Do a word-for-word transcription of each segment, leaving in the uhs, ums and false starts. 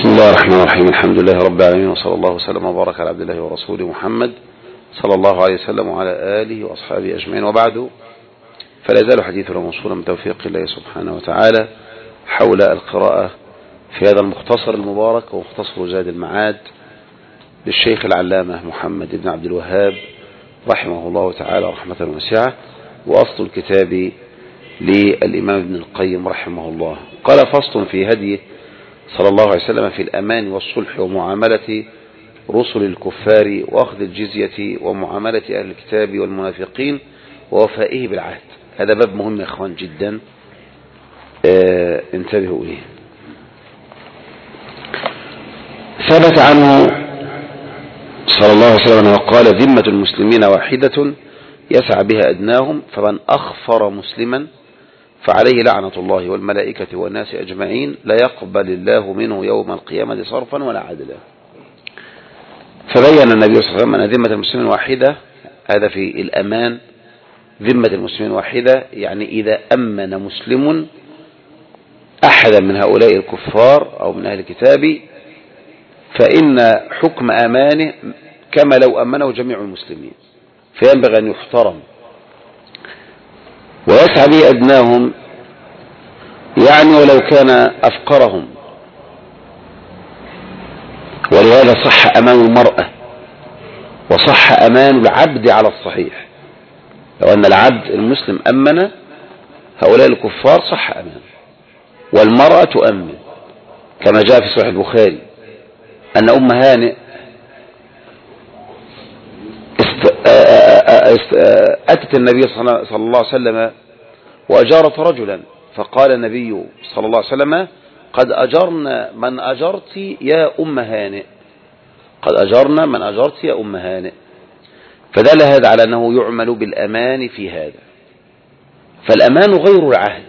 بسم الله الرحمن الرحيم. الحمد لله رب العالمين، وصلى الله وسلم وبارك على عبد الله ورسوله محمد صلى الله عليه وسلم وعلى آله وأصحابه أجمعين، وبعد، فلا يزال حديثنا موصولا من توفيق الله سبحانه وتعالى حول القراءة في هذا المختصر المبارك ومختصر زاد المعاد للشيخ العلامة محمد بن عبد الوهاب رحمه الله تعالى رحمة واسعة، وأصل الكتاب للإمام ابن القيم رحمه الله. قال: فصل في هديه صلى الله عليه وسلم في الأمان والصلح ومعاملة رسل الكفار وأخذ الجزية ومعاملة أهل الكتاب والمنافقين ووفائه بالعهد. هذا باب مهم يا إخوان جدا، اه انتبهوا إليه. ثبت عنه صلى الله عليه وسلم وقال: ذمة المسلمين واحدة يسعى بها أدناهم، فمن أخفر مسلما فعليه لعنة الله والملائكة والناس أجمعين، لا يقبل الله منه يوم القيامة صرفا ولا عدلا. فبين النبي صلى الله عليه وسلم أن ذمة المسلمين واحدة، هذا في الأمان. ذمة المسلمين واحدة يعني إذا أمن مسلم أحدا من هؤلاء الكفار أو من أهل الكتاب فإن حكم أمانه كما لو أمنه جميع المسلمين، فينبغي أن يحترم. ويسعى به أدناهم يعني ولو كان أفقرهم، ولهذا صح أمان المرأة وصح أمان العبد على الصحيح. لو أن العبد المسلم أمن هؤلاء الكفار صح أمان، والمرأة تؤمن، كما جاء في صحيح البخاري أن أم هانئ أتت النبي صلى الله عليه وسلم وأجارت رجلا، فقال النبي صلى الله عليه وسلم: قد أجرنا من أجرت يا أم هانئ، قد أجرنا من أجرت يا أم هانئ. فدل هذا على أنه يعمل بالأمان في هذا. فالأمان غير العهد.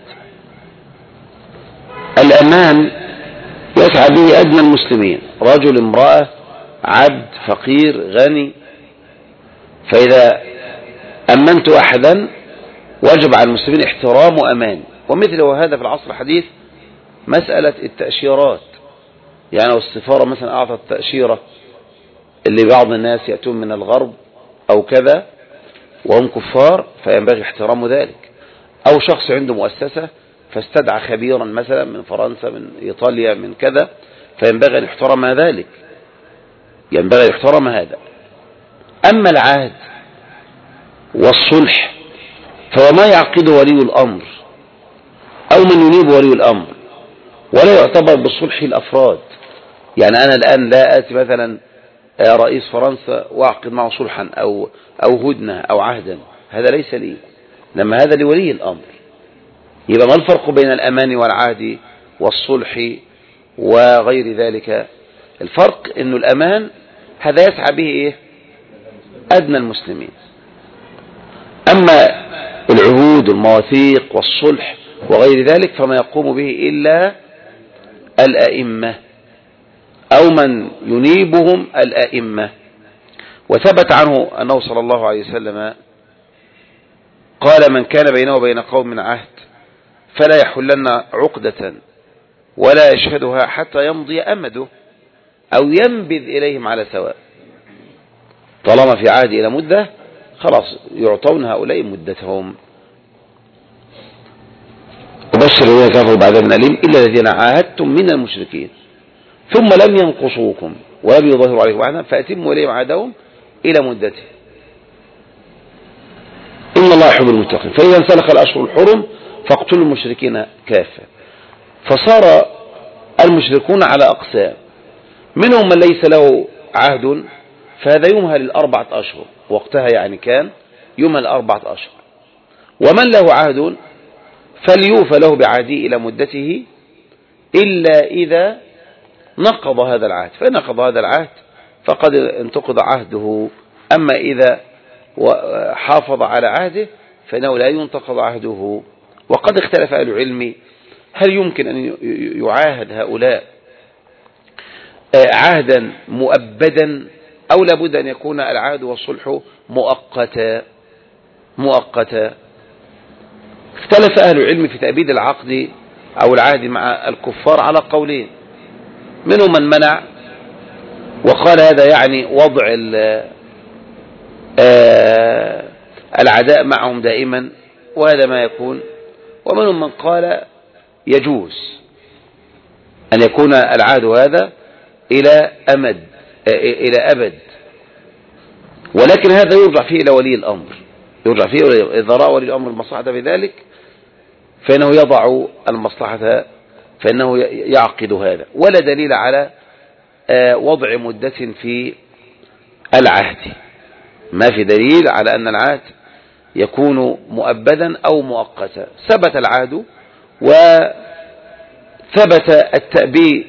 الأمان يسعى به أدنى المسلمين، رجل، امرأة، عبد، فقير، غني. فإذا أمنت أحدا وجب على المسلمين احترام أمان. ومثله هذا في العصر الحديث مسألة التأشيرات. يعني لو السفارة مثلا أعطت تأشيرة اللي بعض الناس يأتون من الغرب أو كذا وهم كفار، فينبغي احترام ذلك. أو شخص عنده مؤسسة فاستدعى خبيرا مثلا من فرنسا، من إيطاليا، من كذا، فينبغي أن يحترم ذلك، ينبغي يحترم هذا. أما العهد والصلح فهو ما يعقده ولي الأمر أو من ينيب ولي الأمر، ولا يعتبر بالصلح الأفراد. يعني أنا الآن لا آتي مثلا رئيس فرنسا وأعقد معه صلحا أو أو هدنة أو عهدا، هذا ليس لي، لما هذا لولي الأمر. يبقى ما الفرق بين الأمان والعهد والصلح وغير ذلك؟ الفرق إنه الأمان هذا يسعى به إيه؟ أدنى المسلمين. أما العهود والمواثيق والصلح وغير ذلك فما يقوم به إلا الأئمة أو من ينيبهم الأئمة. وثبت عنه أنه صلى الله عليه وسلم قال: من كان بينه وبين قوم عهد فلا يحلن عقدة ولا يشهدها حتى يمضي أمده أو ينبذ إليهم على سواء. طالما في عهد إلى مدة خلاص يعطون هؤلاء مدتهم. وبشر الذين كفروا بعذاب أليم إلا الذين عاهدتم من المشركين ثم لم ينقصوكم ولم يظهروا عليكم عهدا فأتموا إليهم عهدهم إلى مدته إن الله يحب المتقين. فإذا انسلخ الأشهر الحرم فاقتلوا المشركين كافة. فصار المشركون على أقسام، منهم من ليس له عهد فهذا يمهل الأربعة أشهر، وقتها يعني كان يمهل أربعة أشهر. ومن له عهد فليوفى له بعهده إلى مدته إلا إذا نقض هذا العهد، فإن نقض هذا العهد فقد انتقض عهده. أما إذا حافظ على عهده فإنه لا ينتقض عهده. وقد اختلف أهل العلم هل يمكن أن يعاهد هؤلاء عهدا مؤبدا أو لابد أن يكون العهد والصلح مؤقتا مؤقتا. اختلف أهل العلم في تأبيد العقد أو العهد مع الكفار على قولين. منهم من منع وقال هذا يعني وضع العداء معهم دائما وهذا ما يكون، ومنهم من قال يجوز أن يكون العهد هذا إلى أمد إلى أبد، ولكن هذا يرجع فيه إلى ولي الأمر، يرجع فيه إذا رأى ولي الأمر المصلحة بذلك فإنه يضع المصلحة، فإنه يعقد هذا، ولا دليل على وضع مدة في العهد، ما في دليل على أن العهد يكون مؤبدا أو مؤقتا. ثبت العهد وثبت التأبيد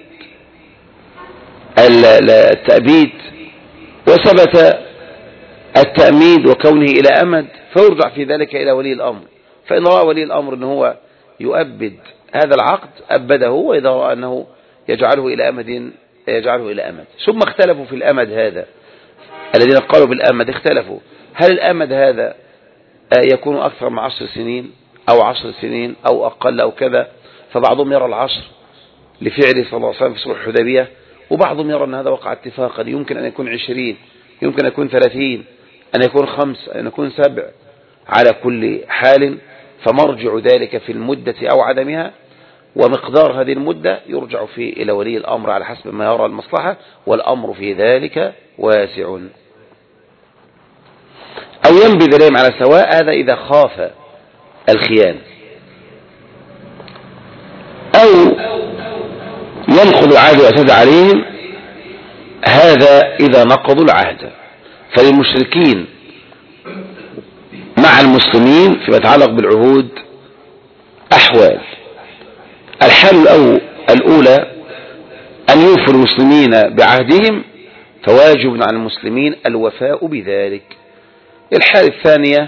التأبيد وثبت التأميد وكونه إلى أمد، فيرجع في ذلك إلى ولي الأمر، فإن رأى ولي الأمر أنه يؤبد هذا العقد أبده، وإذا رأى أنه يجعله إلى أمد يجعله إلى أمد. ثم اختلفوا في الأمد هذا، الذين قالوا بالأمد اختلفوا، هل الأمد هذا يكون أكثر من عشر سنين أو عشر سنين أو أقل أو كذا، فبعضهم يرى العشر لفعله صلى الله عليه وسلم في صلح الحديبية، وبعضهم يرى أن هذا وقع اتفاقا، يمكن أن يكون عشرين، يمكن أن يكون ثلاثين، أن يكون خمس، أن يكون سبع، على كل حال فمرجع ذلك في المدة أو عدمها، ومقدار هذه المدة يرجع فيه إلى ولي الأمر على حسب ما يرى المصلحة، والأمر في ذلك واسع. أو ينبذ إليهم على سواء، هذا إذا خاف الخيانة، أو ينقض العهد ويعتدى عليهم، هذا إذا نقضوا العهد. فللمشركين مع المسلمين فيما يتعلق بالعهود أحوال. الحال الأولى أن يوفوا المسلمين بعهدهم، فواجب على المسلمين الوفاء بذلك. الحال الثانية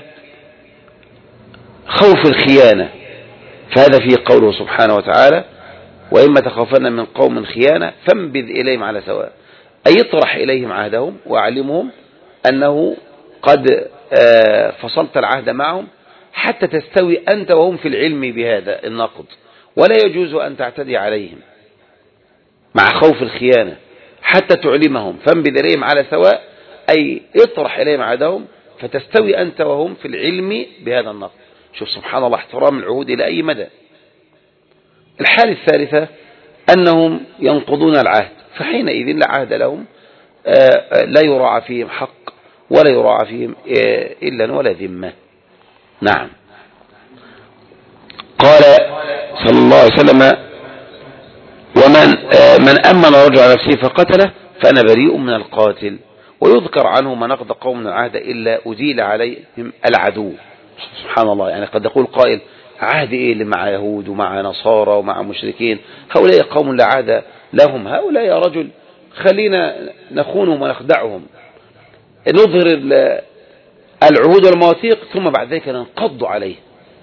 خوف الخيانة، فهذا فيه قوله سبحانه وتعالى: وإما تخافن من قوم خيانة فانبذ إليهم على سواء، أي اطرح إليهم عهدهم وأعلمهم أنه قد فصلت العهد معهم حتى تستوي أنت وهم في العلم بهذا النقض، ولا يجوز أن تعتدي عليهم مع خوف الخيانة حتى تعلمهم. فانبذ إليهم على سواء أي اطرح إليهم عهدهم فتستوي أنت وهم في العلم بهذا النقض. شوف سبحان الله احترام العهود إلى أي مدى. الحالة الثالثة أنهم ينقضون العهد، فحينئذ لا عهد لهم، لا يراعى فيهم حق ولا يراعى فيهم إلا ولا ذمة. نعم. قال صلى الله عليه وسلم: ومن من أمن رجل على نفسه فقتله فأنا بريء من القاتل. ويذكر عنه ما نقض قوم العهد إلا أزيل عليهم العدو. سبحان الله، يعني قد يقول قائل: عهد إيه اللي مع يهود ومع نصارى ومع مشركين؟ هؤلاء قوم لا عهد لهم، هؤلاء يا رجل خلينا نخونهم ونخدعهم، نظهر العهود والمواثيق ثم بعد ذلك ننقض عليه.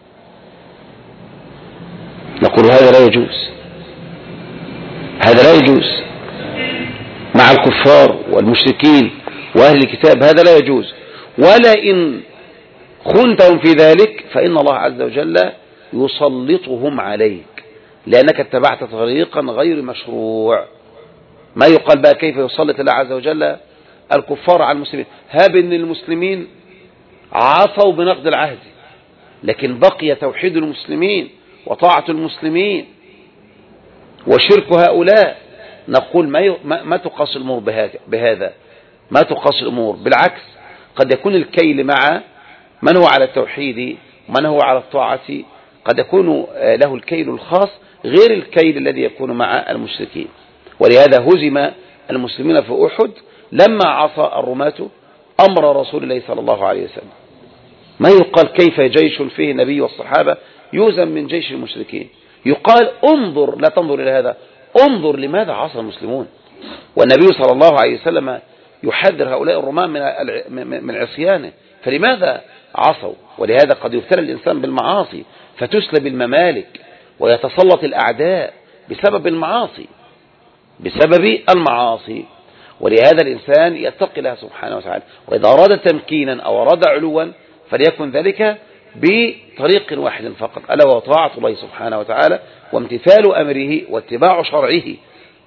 نقول هذا لا يجوز، هذا لا يجوز مع الكفار والمشركين وأهل الكتاب، هذا لا يجوز. ولا إن خنتهم في ذلك فإن الله عز وجل يسلطهم عليك، لأنك اتبعت طريقا غير مشروع. ما يقال بقى كيف يسلط الله عز وجل الكفار على المسلمين؟ هاب ان المسلمين عصوا بنقض العهد، لكن بقي توحيد المسلمين وطاعة المسلمين وشرك هؤلاء، نقول ما ما تقاس الأمور بهذا، ما تقاس الأمور، بالعكس قد يكون الكيل مع من هو على التوحيد ومن هو على الطاعة، قد يكون له الكيل الخاص غير الكيل الذي يكون مع المشركين. ولهذا هزم المسلمين في أحد لما عصى الرماة أمر رسول الله صلى الله عليه وسلم. ما يقال كيف جيش فيه النبي والصحابة يهزم من جيش المشركين، يقال انظر، لا تنظر إلى هذا، انظر لماذا عصى المسلمون. والنبي صلى الله عليه وسلم يحذر هؤلاء الرماة من من عصيانه، فلماذا عصوا؟ ولهذا قد يبتلى الإنسان بالمعاصي فتسلب الممالك ويتسلط الأعداء بسبب المعاصي، بسبب المعاصي. ولهذا الإنسان يتقي الله سبحانه وتعالى، وإذا أراد تمكينا أو أراد علوا فليكن ذلك بطريق واحد فقط، ألا وهو طاعة الله سبحانه وتعالى وامتثال أمره واتباع شرعه،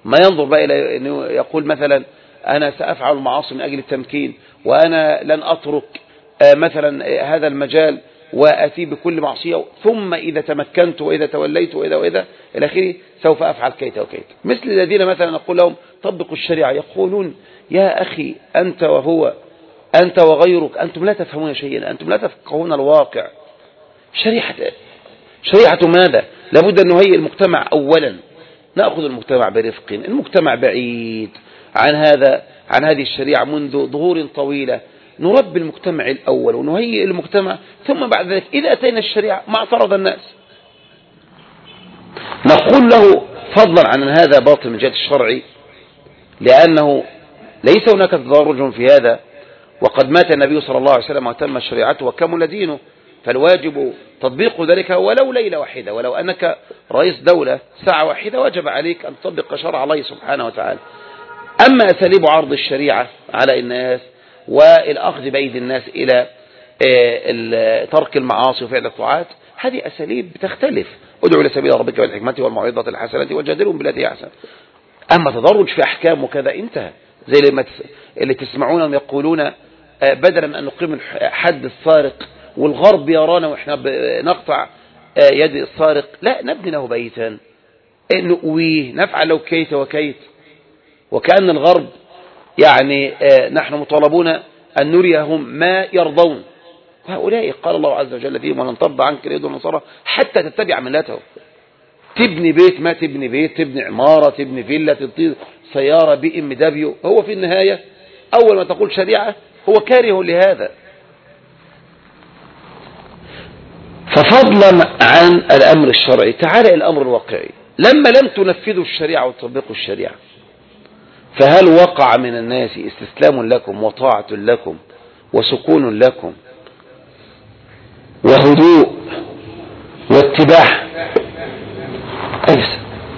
ما ينظر بقى إلى أنه يقول مثلا أنا سأفعل المعاصي من أجل التمكين، وأنا لن أترك مثلا هذا المجال وأتي بكل معصية، ثم إذا تمكنت وإذا توليت وإذا وإذا إلى آخره سوف أفعل كيت وكيت. مثل الذين مثلا نقول لهم طبقوا الشريعة يقولون يا أخي أنت وهو أنت وغيرك أنتم لا تفهمون شيئا، أنتم لا تفقهون الواقع. شريعة شريعة ماذا؟ لابد أن نهيئ المجتمع أولا، نأخذ المجتمع برفق. المجتمع بعيد عن هذا عن هذه الشريعة منذ ظهور طويلة. نربي المجتمع الأول ونهيئ المجتمع، ثم بعد ذلك إذا أتينا الشريعة ما اعترض الناس نقول له فضلا عن هذا باطل من جهة الشرع، لأنه ليس هناك تدرج في هذا، وقد مات النبي صلى الله عليه وسلم وتم شريعته وكمل دينه، فالواجب تطبيق ذلك ولو ليلة واحدة. ولو أنك رئيس دولة ساعة واحدة وجب عليك أن تطبق شرع الله سبحانه وتعالى. أما أساليب عرض الشريعة على الناس والأخذ بأيدي الناس إلى ترك المعاصي وفعل الطاعات، هذه أساليب بتختلف. ادعو إلى سبيل ربك بالحكمة والموعظة الحسنة وجادلهم بالتي هي أحسن. أما تدرج في أحكام وكذا انتهى. زي اللي تسمعونهم يقولون بدلا أن نقيم حد السارق والغرب يرانا وإحنا نقطع يد السارق، لا، نبني له بيتا نؤويه، نفعل له كيت وكيت. وكأن الغرب يعني نحن مطالبون أن نريهم ما يرضون. هؤلاء قال الله عز وجل فيهم ولن ترضى عنك اليهود والنصارى حتى تتبع ملتهم. تبني بيت ما تبني بيت، تبني عمارة، تبني فيلا، تطير سيارة بي ام دبليو، هو في النهاية أول ما تقول شريعة هو كاره لهذا. ففضلا عن الأمر الشرعي تعالى الأمر الواقعي. لما لم تنفذوا الشريعة وتطبقوا الشريعة، فهل وقع من الناس استسلام لكم وطاعة لكم وسكون لكم وهدوء واتباع؟ ليس.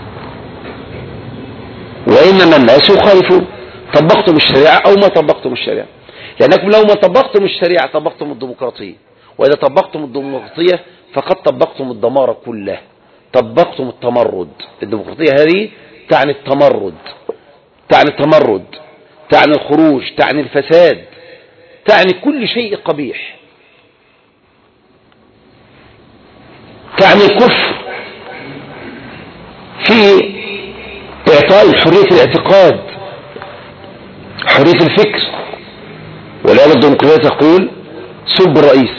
وإنما الناس يخالفون. طبقتم الشريعة أو ما طبقتم الشريعة، لأنكم لو ما طبقتم الشريعة طبقتم الديمقراطية، وإذا طبقتم الديمقراطية فقد طبقتم الدمار كله، طبقتم التمرد. الديمقراطية هذه تعني التمرد، تعني التمرد، تعني الخروج، تعني الفساد، تعني كل شيء قبيح، تعني الكفر في إعطاء حرية الاعتقاد، حرية الفكر. ولهذا الديمقراطية تقول سب الرئيس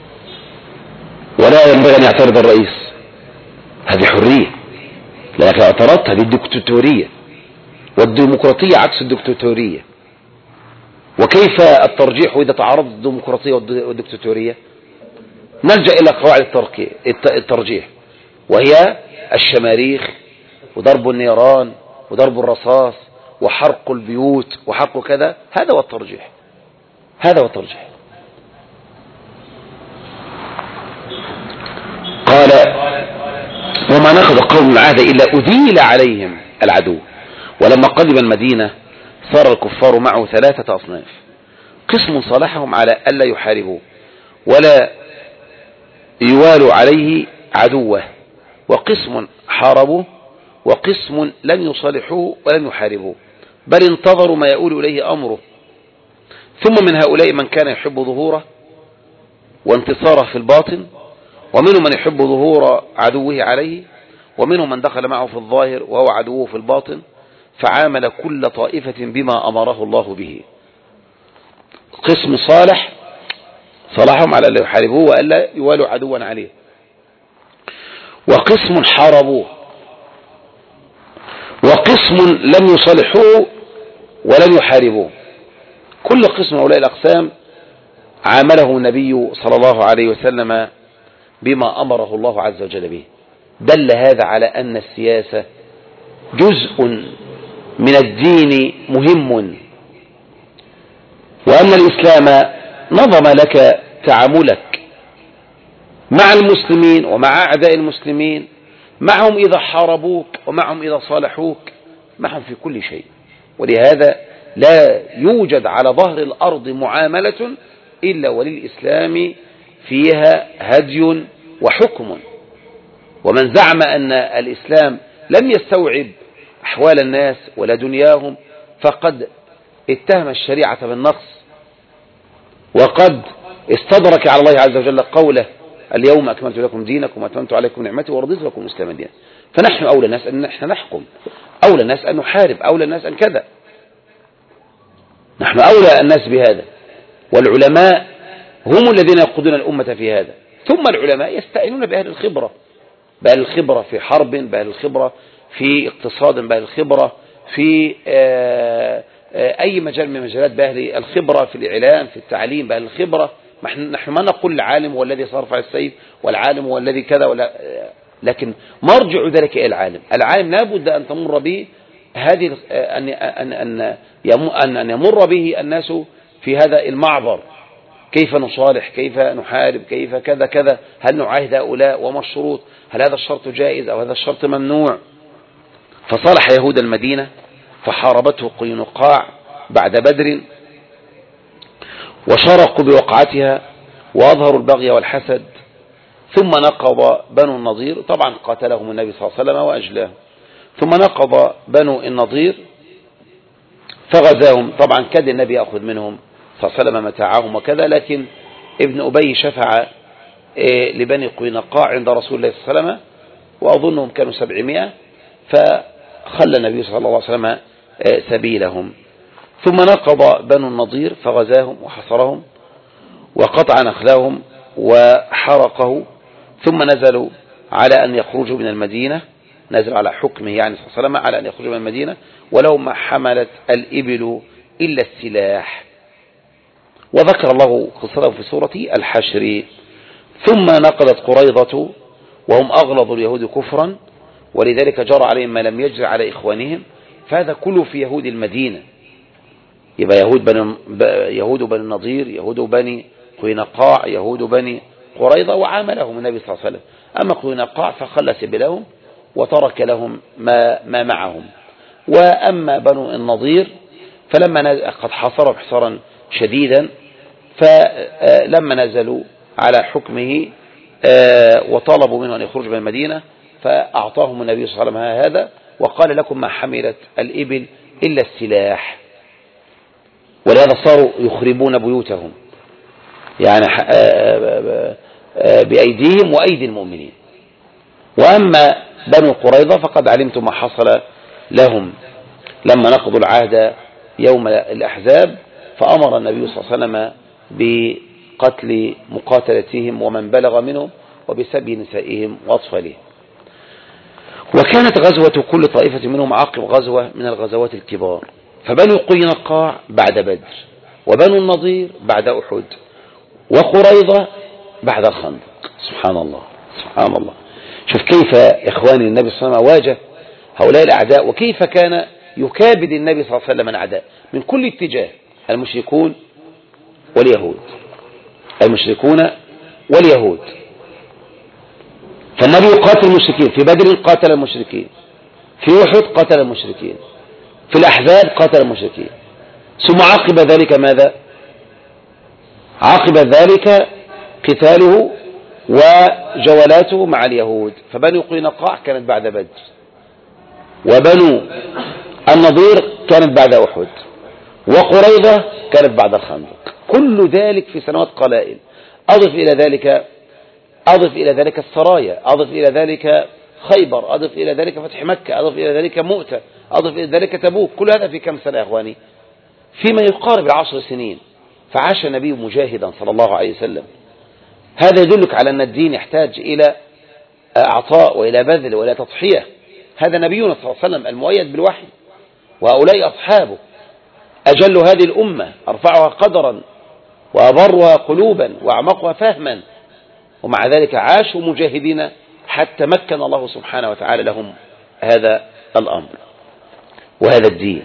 ولا ينبغي أن يعترض الرئيس، هذه حرية. لكن اعترضت هذه الدكتاتورية، والديمقراطية عكس الدكتاتورية. وكيف الترجيح إذا تعارضت الديمقراطية والدكتاتورية؟ نلجأ إلى قواعد الترجيح، وهي الشماريخ وضرب النيران وضرب الرصاص وحرق البيوت وحرق كذا. هذا هو الترجيح، هذا هو الترجيح. قال وما نقض قوم العهد إلا أذيل عليهم العدو. ولما قدم المدينة صار الكفار معه ثلاثة أصناف: قسم صالحهم على ألا يحاربوا ولا يوالوا عليه عدوه، وقسم حاربوه، وقسم لم يصالحوه ولم يحاربوه بل انتظروا ما يؤول إليه أمره. ثم من هؤلاء من كان يحب ظهوره وانتصاره في الباطن، ومنهم من يحب ظهور عدوه عليه، ومنهم من دخل معه في الظاهر وهو عدوه في الباطن، فعامل كل طائفة بما أمره الله به. قسم صالح صالحهم على ألا يحاربوه وألا يوالوا عدوا عليه، وقسم حاربوه، وقسم لم يصالحوه ولم يحاربوه. كل قسم من هؤلاء الأقسام عامله النبي صلى الله عليه وسلم بما أمره الله عز وجل به. دل هذا على أن السياسة جزء من الدين مهم، وأن الإسلام نظم لك تعاملك مع المسلمين ومع أعداء المسلمين، معهم إذا حاربوك ومعهم إذا صالحوك، معهم في كل شيء. ولهذا لا يوجد على ظهر الأرض معاملة إلا وللإسلام فيها هدي وحكم. ومن زعم أن الإسلام لم يستوعب أحوال الناس ولا دنياهم، فقد اتهم الشريعة بالنقص، وقد استدرك على الله عز وجل قوله اليوم أكملت لكم دينكم وأتممت عليكم نعمتي ورضيت لكم الإسلام دينا. فنحن أولى الناس أن نحن نحكم، أولى الناس أن نحارب، أولى الناس أن كذا، نحن أولى الناس بهذا، والعلماء هم الذين يقودون الأمة في هذا. ثم العلماء يستعينون بأهل الخبرة، بأهل الخبرة في حرب، بأهل الخبرة في اقتصاد، بأهل الخبرة في أي مجال من مجالات، بأهل الخبرة في الإعلام، في التعليم، بأهل الخبرة. نحن ما نقول العالم هو الذي صرف السيف، والعالم هو الذي كذا، ولا، لكن مرجع ذلك إلى العالم. العالم لابد أن تمر به هذه أن أن أن أن يمر به الناس في هذا المعبر، كيف نصالح، كيف نحارب، كيف كذا كذا، هل نعاهد هؤلاء، وما الشروط، هل هذا الشرط جائز أو هذا الشرط ممنوع. فصالح يهود المدينة فحاربته قينقاع بعد بدر، وشرقوا بوقعتها وأظهروا البغي والحسد، ثم نقض بنو النضير، طبعا قاتلهم النبي صلى الله عليه وسلم وأجلاهم، ثم نقض بنو النضير فغزاهم. طبعا كاد النبي يأخذ منهم صلى الله عليه وسلم متاعهم وكذا، لكن ابن أبي شفع لبني قينقاع عند رسول الله صلى الله عليه وسلم، وأظنهم كانوا سبعمائة، فخلى النبي صلى الله عليه وسلم سبيلهم. ثم نقض بنو النضير فغزاهم وحصرهم وقطع نخلهم وحرقه، ثم نزلوا على أن يخرجوا من المدينة، نزل على حكمه يعني صلى الله عليه وسلم على أن يخرجوا من المدينة، ولو ما حملت الإبل إلا السلاح. وذكر الله قصته في سورة الحشر. ثم نقضت قريظة وهم أغلظ اليهود كفرا، ولذلك جرى عليهم ما لم يجري على إخوانهم، فهذا كله في يهود المدينة، يبقى يهود بني يهود بني النضير، يهود بني قينقاع، يهود بني قريظة، وعاملهم النبي صلى الله عليه وسلم. أما قينقاع فخلى سبيلهم وترك لهم ما, ما معهم. وأما بنو النضير فلما قد حاصروا حصارا شديدا، فلما نزلوا على حكمه وطلبوا منه أن يخرجوا من المدينة، فأعطاهم النبي صلى الله عليه وسلم هذا، وقال لكم ما حملت الإبل إلا السلاح. ولهذا صاروا يخربون بيوتهم يعني بأيديهم وأيدي المؤمنين. وأما بنو قريظة فقد علمتم ما حصل لهم لما نقضوا العهد يوم الأحزاب، فأمر النبي صلى الله عليه وسلم بقتل مقاتلتهم ومن بلغ منهم، وبسبي نسائهم وأطفالهم. وكانت غزوة كل طائفة منهم عقب غزوة من الغزوات الكبار، فبنو قينقاع بعد بدر، وبنو النضير بعد أحد، وقريظة بعد الخندق. سبحان الله سبحان الله. شوف كيف إخواني النبي صلى الله عليه وسلم واجه هؤلاء الأعداء، وكيف كان يكابد النبي صلى الله عليه وسلم الأعداء من كل اتجاه، المشركون واليهود، المشركون واليهود. فالنبي قاتل المشركين، في بدر قاتل المشركين، في أحد قاتل المشركين، في الأحزاب قاتل المشركين، ثم عقب ذلك ماذا؟ عقب ذلك قتاله وجولاته مع اليهود. فبنو قينقاع كانت بعد بدر، وبنو النضير كانت بعد أحد، وقريظة كانت بعد الخندق. كل ذلك في سنوات قلائل. أضف إلى ذلك أضف إلى ذلك السرايا، أضف إلى ذلك خيبر، أضف إلى ذلك فتح مكة، أضف إلى ذلك مؤتة، أضف إلى ذلك تبوك. كل هذا في كم سنة يا أخواني؟ فيما يقارب العشر سنين. فعاش النبي مجاهدا صلى الله عليه وسلم. هذا يدلك على أن الدين يحتاج إلى أعطاء وإلى بذل وإلى تضحية. هذا نبينا صلى الله عليه وسلم المؤيد بالوحي، وهؤلاء أصحابه أجل هذه الأمة، أرفعها قدرا وأبرها قلوبا وأعمقها فهما، ومع ذلك عاشوا مجاهدين حتى مكن الله سبحانه وتعالى لهم هذا الأمر وهذا الدين.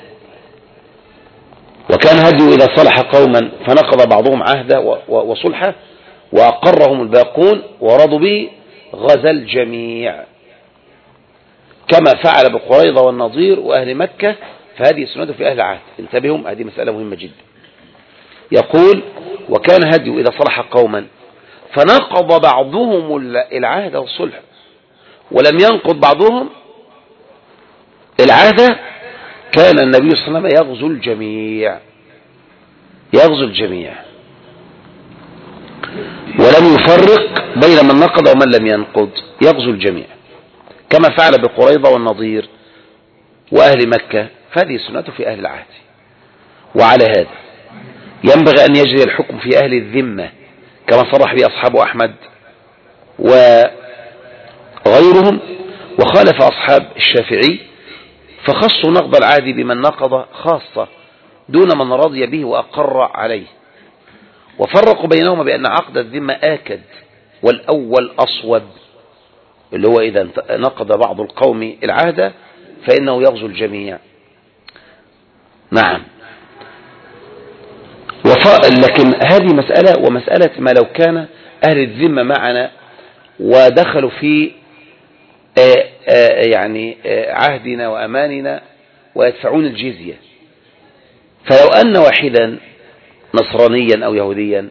وكان هدي إذا صلح قوما فنقض بعضهم عهدا وصلحه وأقرهم الباقون ورضوا به غزا الجميع، كما فعل بقريظة والنضير وأهل مكة. فهذه سنته في أهل عهد. انتبهوا، هذه مسألة مهمة جدا. يقول وكان هدي إذا صلح قوما فنقض بعضهم العهد والصلح ولم ينقض بعضهم العادة كان النبي صلى الله عليه وسلم يغزو الجميع يغزو الجميع ولم يفرق بين من نقض ومن لم ينقض، يغزو الجميع كما فعل بقريظة والنضير وأهل مكة، فهذه سنته في أهل العهد. وعلى هذا ينبغي أن يجري الحكم في أهل الذمة كما صرح به أصحاب أحمد وغيرهم، وخالف أصحاب الشافعي فخصوا نقض العهد بمن نقض خاصة دون من رضي به وأقر عليه، وفرقوا بينهما بأن عقد الذمة آكد والأول أصوب، اللي هو إذا نقض بعض القوم العهد فإنه يغزو الجميع. نعم. لكن هذه مسألة، ومسألة ما لو كان أهل الذمة معنا ودخلوا في آآ آآ يعني آآ عهدنا وأماننا ويدفعون الجزية، فلو أن واحدا نصرانيا أو يهوديا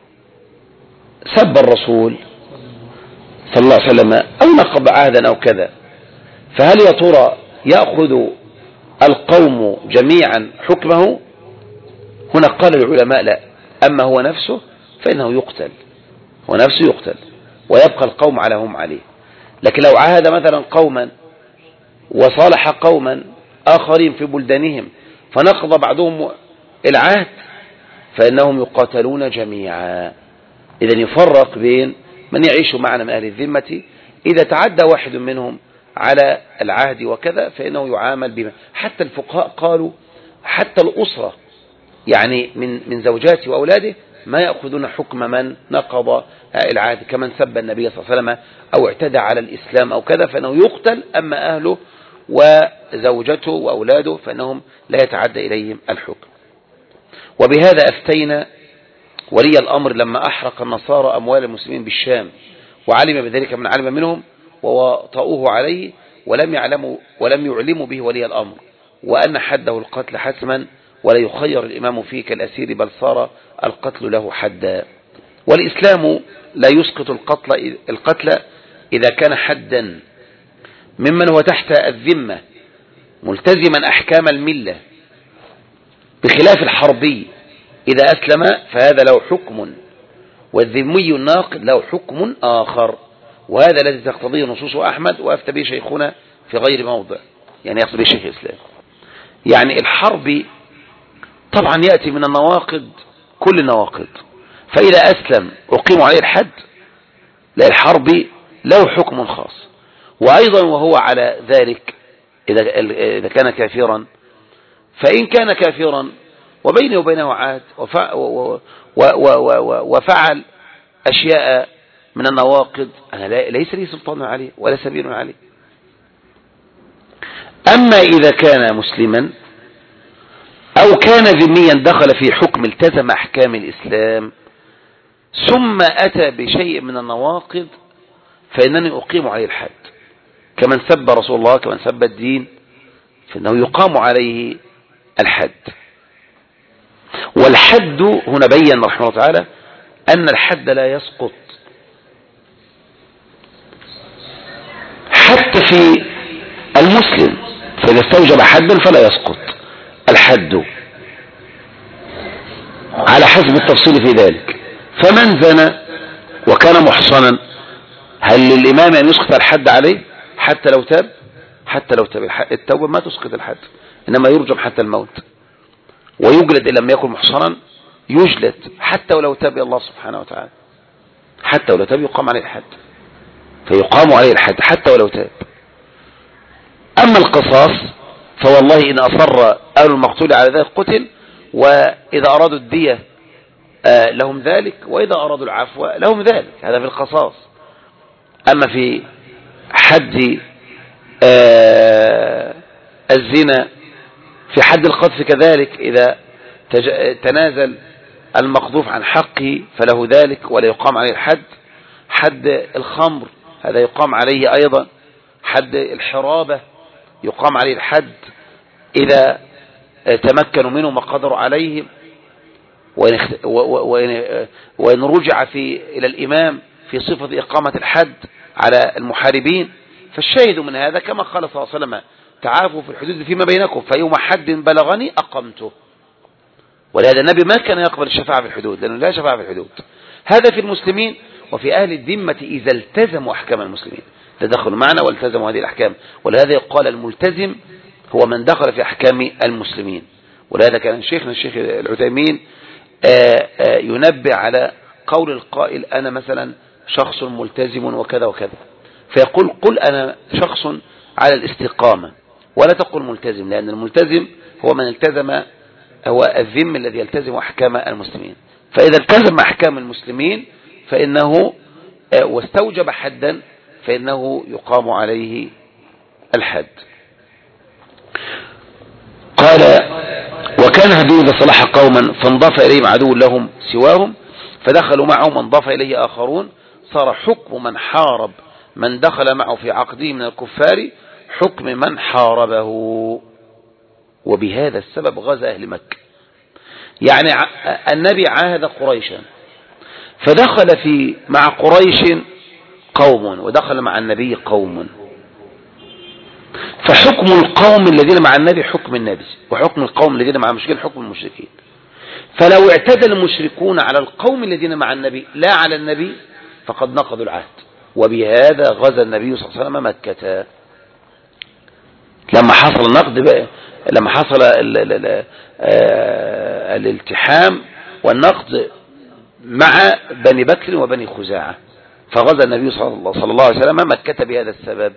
سب الرسول صلى الله عليه وسلم أو نقض عهدا أو كذا، فهل يا ترى يأخذ القوم جميعا حكمه؟ هنا قال العلماء لا، أما هو نفسه فإنه يقتل، هو نفسه يقتل ويبقى القوم على هم عليه. لكن لو عاهد مثلا قوما وصالح قوما آخرين في بلدانهم فنقض بعضهم العهد فإنهم يقاتلون جميعا. إذن يفرق بين من يعيش معنا من أهل الذمة، إذا تعدى واحد منهم على العهد وكذا فإنه يعامل بما، حتى الفقهاء قالوا حتى الأسرة يعني من من زوجاته وأولاده ما يأخذون حكم من نقض العهد، كمن سب النبي صلى الله عليه وسلم أو اعتدى على الإسلام أو كذا فإنه يقتل، أما أهله وزوجته وأولاده فإنهم لا يتعدى إليهم الحكم. وبهذا أفتينا ولي الأمر لما أحرق النصارى أموال المسلمين بالشام وعلم بذلك من علم منهم ووطأوه عليه ولم يعلموا ولم يعلموا به ولي الأمر، وأن حده القتل حتما ولا يخير الإمام فيه كالأسير، بل صار القتل له حدا. والإسلام لا يسقط القتل القتل إذا كان حدا ممن هو تحت الذمة ملتزما أحكام الملة، بخلاف الحربي إذا أسلم فهذا له حكم، والذمي الناقد له حكم آخر، وهذا الذي تقتضيه نصوص أحمد وأفتى به شيخنا في غير موضع، يعني يقصد به شيخ الإسلام. يعني الحربي طبعا يأتي من النواقض كل النواقض، فإذا أسلم أقيم عليه الحد، لا الحربي له حكم خاص. وأيضا وهو على ذلك إذا كان كافرا، فإن كان كافرا وبينه وبينه عهد وفعل أشياء من النواقض أنا ليس لي سلطان عليه ولا سبيل عليه. أما إذا كان مسلما أو كان ذميا دخل في حكم التزم أحكام الإسلام ثم أتى بشيء من النواقض فإنني أقيم عليه الحد، كمن سب رسول الله كمن سب الدين فإنه يقام عليه الحد. والحد هنا بين رحمه الله تعالى أن الحد لا يسقط حتى في المسلم، فإذا استوجب حدا فلا يسقط الحد على حسب التفصيل في ذلك. فمن زنى وكان محصنا هل للإمام أن يسقط الحد عليه حتى لو تاب؟ حتى لو تاب التوبة ما تسقط الحد، إنما يرجم حتى الموت، ويجلد إن لم يكن محصنا يجلد حتى ولو تاب إلى الله سبحانه وتعالى، حتى ولو تاب يقام عليه الحد، فيقام عليه الحد حتى ولو تاب. أما القصاص فوالله إن أصر أهل المقتول على ذلك قتل، وإذا أرادوا الدية لهم ذلك، وإذا أرادوا العفو لهم ذلك، هذا في القصاص. أما في حد الزنا في حد القذف كذلك، إذا تنازل المقذوف عن حقه فله ذلك ولا يقام عليه الحد. حد الخمر هذا يقام عليه أيضا. حد الحرابة يقام عليه الحد إذا تمكنوا منه ما قدروا عليهم، وإن رجع في إلى الإمام في صفة إقامة الحد على المحاربين. فالشاهد من هذا كما قال صلى الله عليه وسلم تعافوا في الحدود فيما بينكم، فيوم حد بلغني أقمته. ولهذا النبي ما كان يقبل الشفاعة في الحدود، لأنه لا شفاعة في الحدود. هذا في المسلمين. وفي أهل الذمة إذا التزموا أحكام المسلمين، تدخلوا معنا والتزموا هذه الأحكام. ولهذا يقال الملتزم هو من دخل في أحكام المسلمين. ولهذا كان شيخنا الشيخ العثيمين ينبه على قول القائل أنا مثلا شخص ملتزم وكذا وكذا، فيقول قل أنا شخص على الاستقامة، ولا تقل ملتزم، لأن الملتزم هو من التزم، هو الذم الذي يلتزم أحكام المسلمين. فإذا التزم أحكام المسلمين فإنه واستوجب حدا فإنه يقام عليه الحد. قال وكان هدي إذا صلح قوما فانضاف إليهم عدو لهم سواهم فدخلوا معهم وانضاف إليه آخرون، صار حكم من حارب من دخل معه في عقده من الكفار حكم من حاربه. وبهذا السبب غزا أهل مكة. يعني النبي عاهد قريشا، فدخل في مع قريش قوم ودخل مع النبي قوم، فحكم القوم الذين مع النبي حكم النبي، وحكم القوم الذين مع المشركين حكم المشركين. فلو اعتدى المشركون على القوم الذين مع النبي لا على النبي فقد نقضوا العهد. وبهذا غزا النبي صلى الله عليه وسلم مكة. لما حصل النقد بقى، لما حصل ال ال ال الالتحام والنقد مع بني بكر وبني خزاعة، فغزا النبي صلى الله عليه وسلم مكة بهذا السبب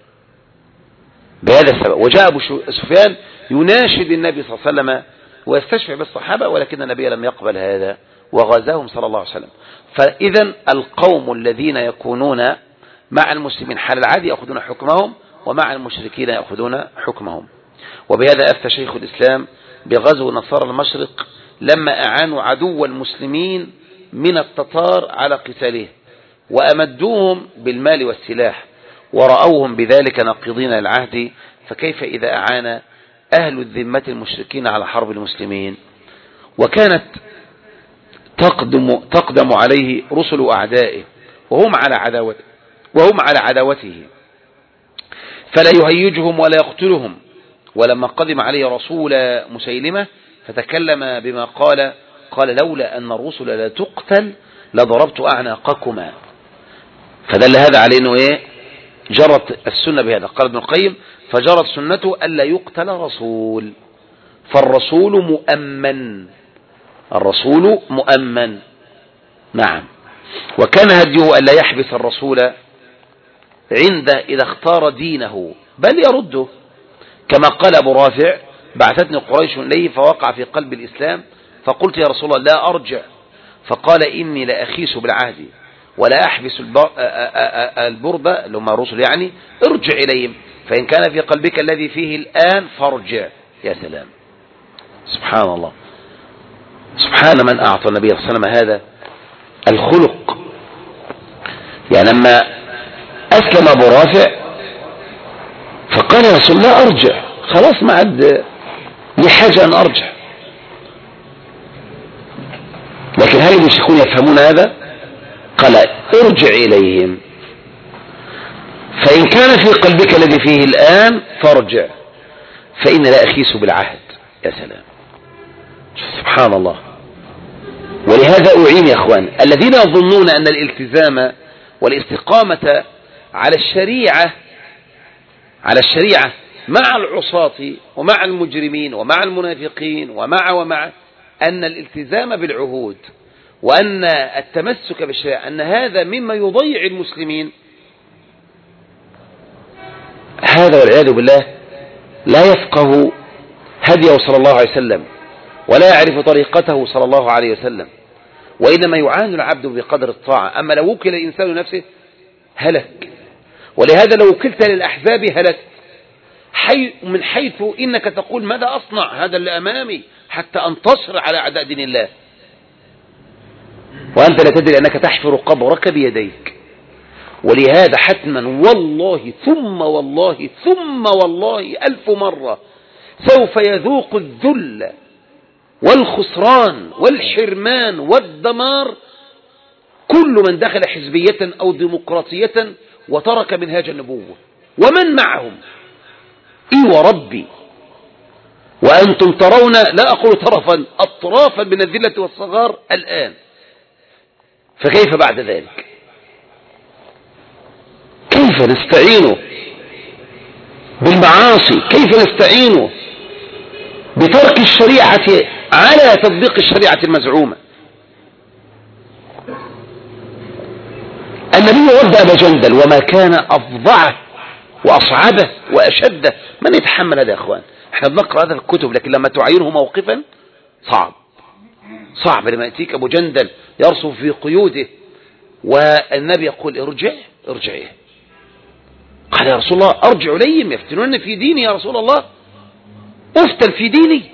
بهذا السبب وجاء أبو سفيان يناشد النبي صلى الله عليه وسلم ويستشفع بالصحابة، ولكن النبي لم يقبل هذا وغزاهم صلى الله عليه وسلم. فإذا القوم الذين يكونون مع المسلمين حال العادي يأخذون حكمهم، ومع المشركين يأخذون حكمهم. وبهذا أفتى شيخ الإسلام بغزو نصارى المشرق لما أعانوا عدو المسلمين من التتار على قتاله، وأمدوهم بالمال والسلاح، ورأوهم بذلك ناقضين للعهد، فكيف إذا أعان أهل الذمة المشركين على حرب المسلمين؟ وكانت تقدم, تقدم عليه رسل أعدائه وهم على عداوته وهم على عداوته فلا يهيجهم ولا يقتلهم. ولما قدم عليه رسول مسيلمة فتكلم بما قال قال لولا أن الرسل لا تقتل لضربت أعناقكما. فدل هذا على أنه إيه؟ جرت السنة بهذا. قال ابن القيم فجرت سنته ألا يقتل رسول، فالرسول مؤمن، الرسول مؤمن. نعم. وكان هديه ألا يحبس الرسول عند إذا اختار دينه بل يرده، كما قال أبو رافع بعثتني قريش إليه فوقع في قلب الإسلام فقلت يا رسول الله لا أرجع، فقال إني لأخيس بالعهد ولا أحبس البردة اللي هم الرسل، يعني ارجع إليهم فإن كان في قلبك الذي فيه الآن فارجع. يا سلام، سبحان الله، سبحان من أعطى النبي صلى الله عليه وسلم هذا الخلق. يعني لما أسلم أبو رافع فقال يا رسول الله أرجع، خلاص ما عاد لي حاجة أن أرجع. لكن هل المشركون يفهمون هذا؟ قال ارجع إليهم فإن كان في قلبك الذي فيه الآن فارجع فإن لا أخيس بالعهد. يا سلام، سبحان الله. ولهذا أعين يا أخوان الذين يظنون أن الالتزام والاستقامة على الشريعة على الشريعة مع العصاة ومع المجرمين ومع المنافقين ومع ومع أن الالتزام بالعهود وأن التمسك بالشريعة أن هذا مما يضيع المسلمين، هذا والعياذ بالله لا يفقه هديه صلى الله عليه وسلم ولا يعرف طريقته صلى الله عليه وسلم، وإنما يعان العبد بقدر الطاعة. أما لو وكل الإنسان لنفسه هلك. ولهذا لو وكلت للأحزاب هلكت، حي من حيث إنك تقول ماذا أصنع هذا اللي أمامي حتى أنتصر على أعداء دين الله، وأنت لا تدري أنك تحفر قبرك بيديك. ولهذا حتما والله ثم والله ثم والله ألف مرة سوف يذوق الذل والخسران والحرمان والدمار كل من دخل حزبية أو ديمقراطية وترك منهاج النبوة ومن معهم. إي وربي وأنتم ترون، لا أقول طرفا، أطرافا من الذلة والصغار الآن، فكيف بعد ذلك؟ كيف نستعين بالمعاصي؟ كيف نستعين بترك الشريعة على تطبيق الشريعة المزعومة؟ النبي ود أبا جندل وما كان أفظعه وأصعبه وأشده. من يتحمل هذا يا أخوان؟ احنا بنقرأ هذا في الكتب، لكن لما تعينه موقفا صعب صعب. لما يأتيك أبو جندل يرسم في قيوده والنبي يقول ارجع ارجع، قال يا رسول الله ارجع إليهم يفتنون في ديني، يا رسول الله افتن في ديني.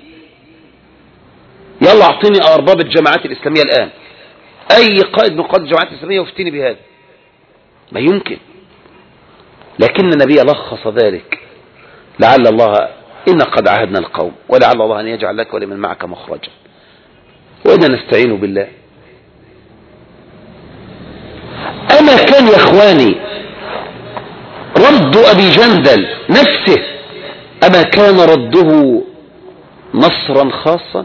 يلا اعطيني أرباب الجماعات الإسلامية الآن، أي قائد من قائد الجماعات الإسلامية يفتني بهذا، ما يمكن. لكن النبي لخص ذلك، لعل الله إن قد عهدنا القوم ولعل الله أن يجعل لك ولمن معك مخرجا، وإذا نستعين بالله. أما كان يا إخواني رد أبي جندل نفسه، أما كان رده نصرا خاصا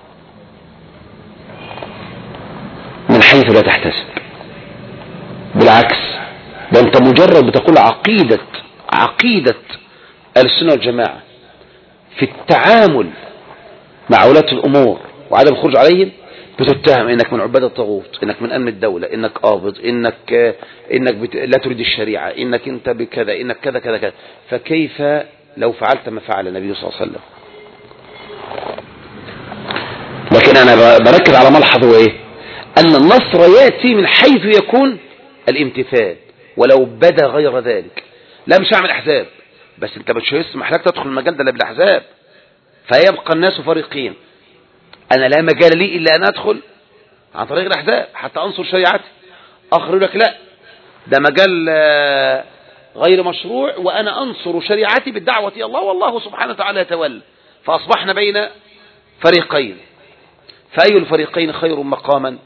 من حيث لا تحتسب؟ بالعكس، ده أنت مجرد بتقول عقيدة عقيدة السنة والجماعة في التعامل مع ولاة الأمور وعدم الخروج عليهم، بتتهم انك من عباد الطاغوت، انك من امن الدولة، انك قابض، انك انك بت... لا تريد الشريعة، انك انت بكذا، انك كذا كذا كذا. فكيف لو فعلت ما فعل النبي صلى الله عليه وسلم؟ لكن انا بركز على ملحظ هو ايه؟ ان النصر يأتي من حيث يكون الامتثال، ولو بدا غير ذلك. لا مش هعمل احزاب، بس انت مش هيسمح لك تدخل المجال ده بالاحزاب، فيبقى الناس فريقين. انا لا مجال لي الا ان ادخل عن طريق الاحزاب حتى انصر شريعتي. اخر يقول لك لا، ده مجال غير مشروع وانا انصر شريعتي بالدعوة الى الله والله سبحانه وتعالى يتولى. فاصبحنا بين فريقين، فاي الفريقين خير مقاما؟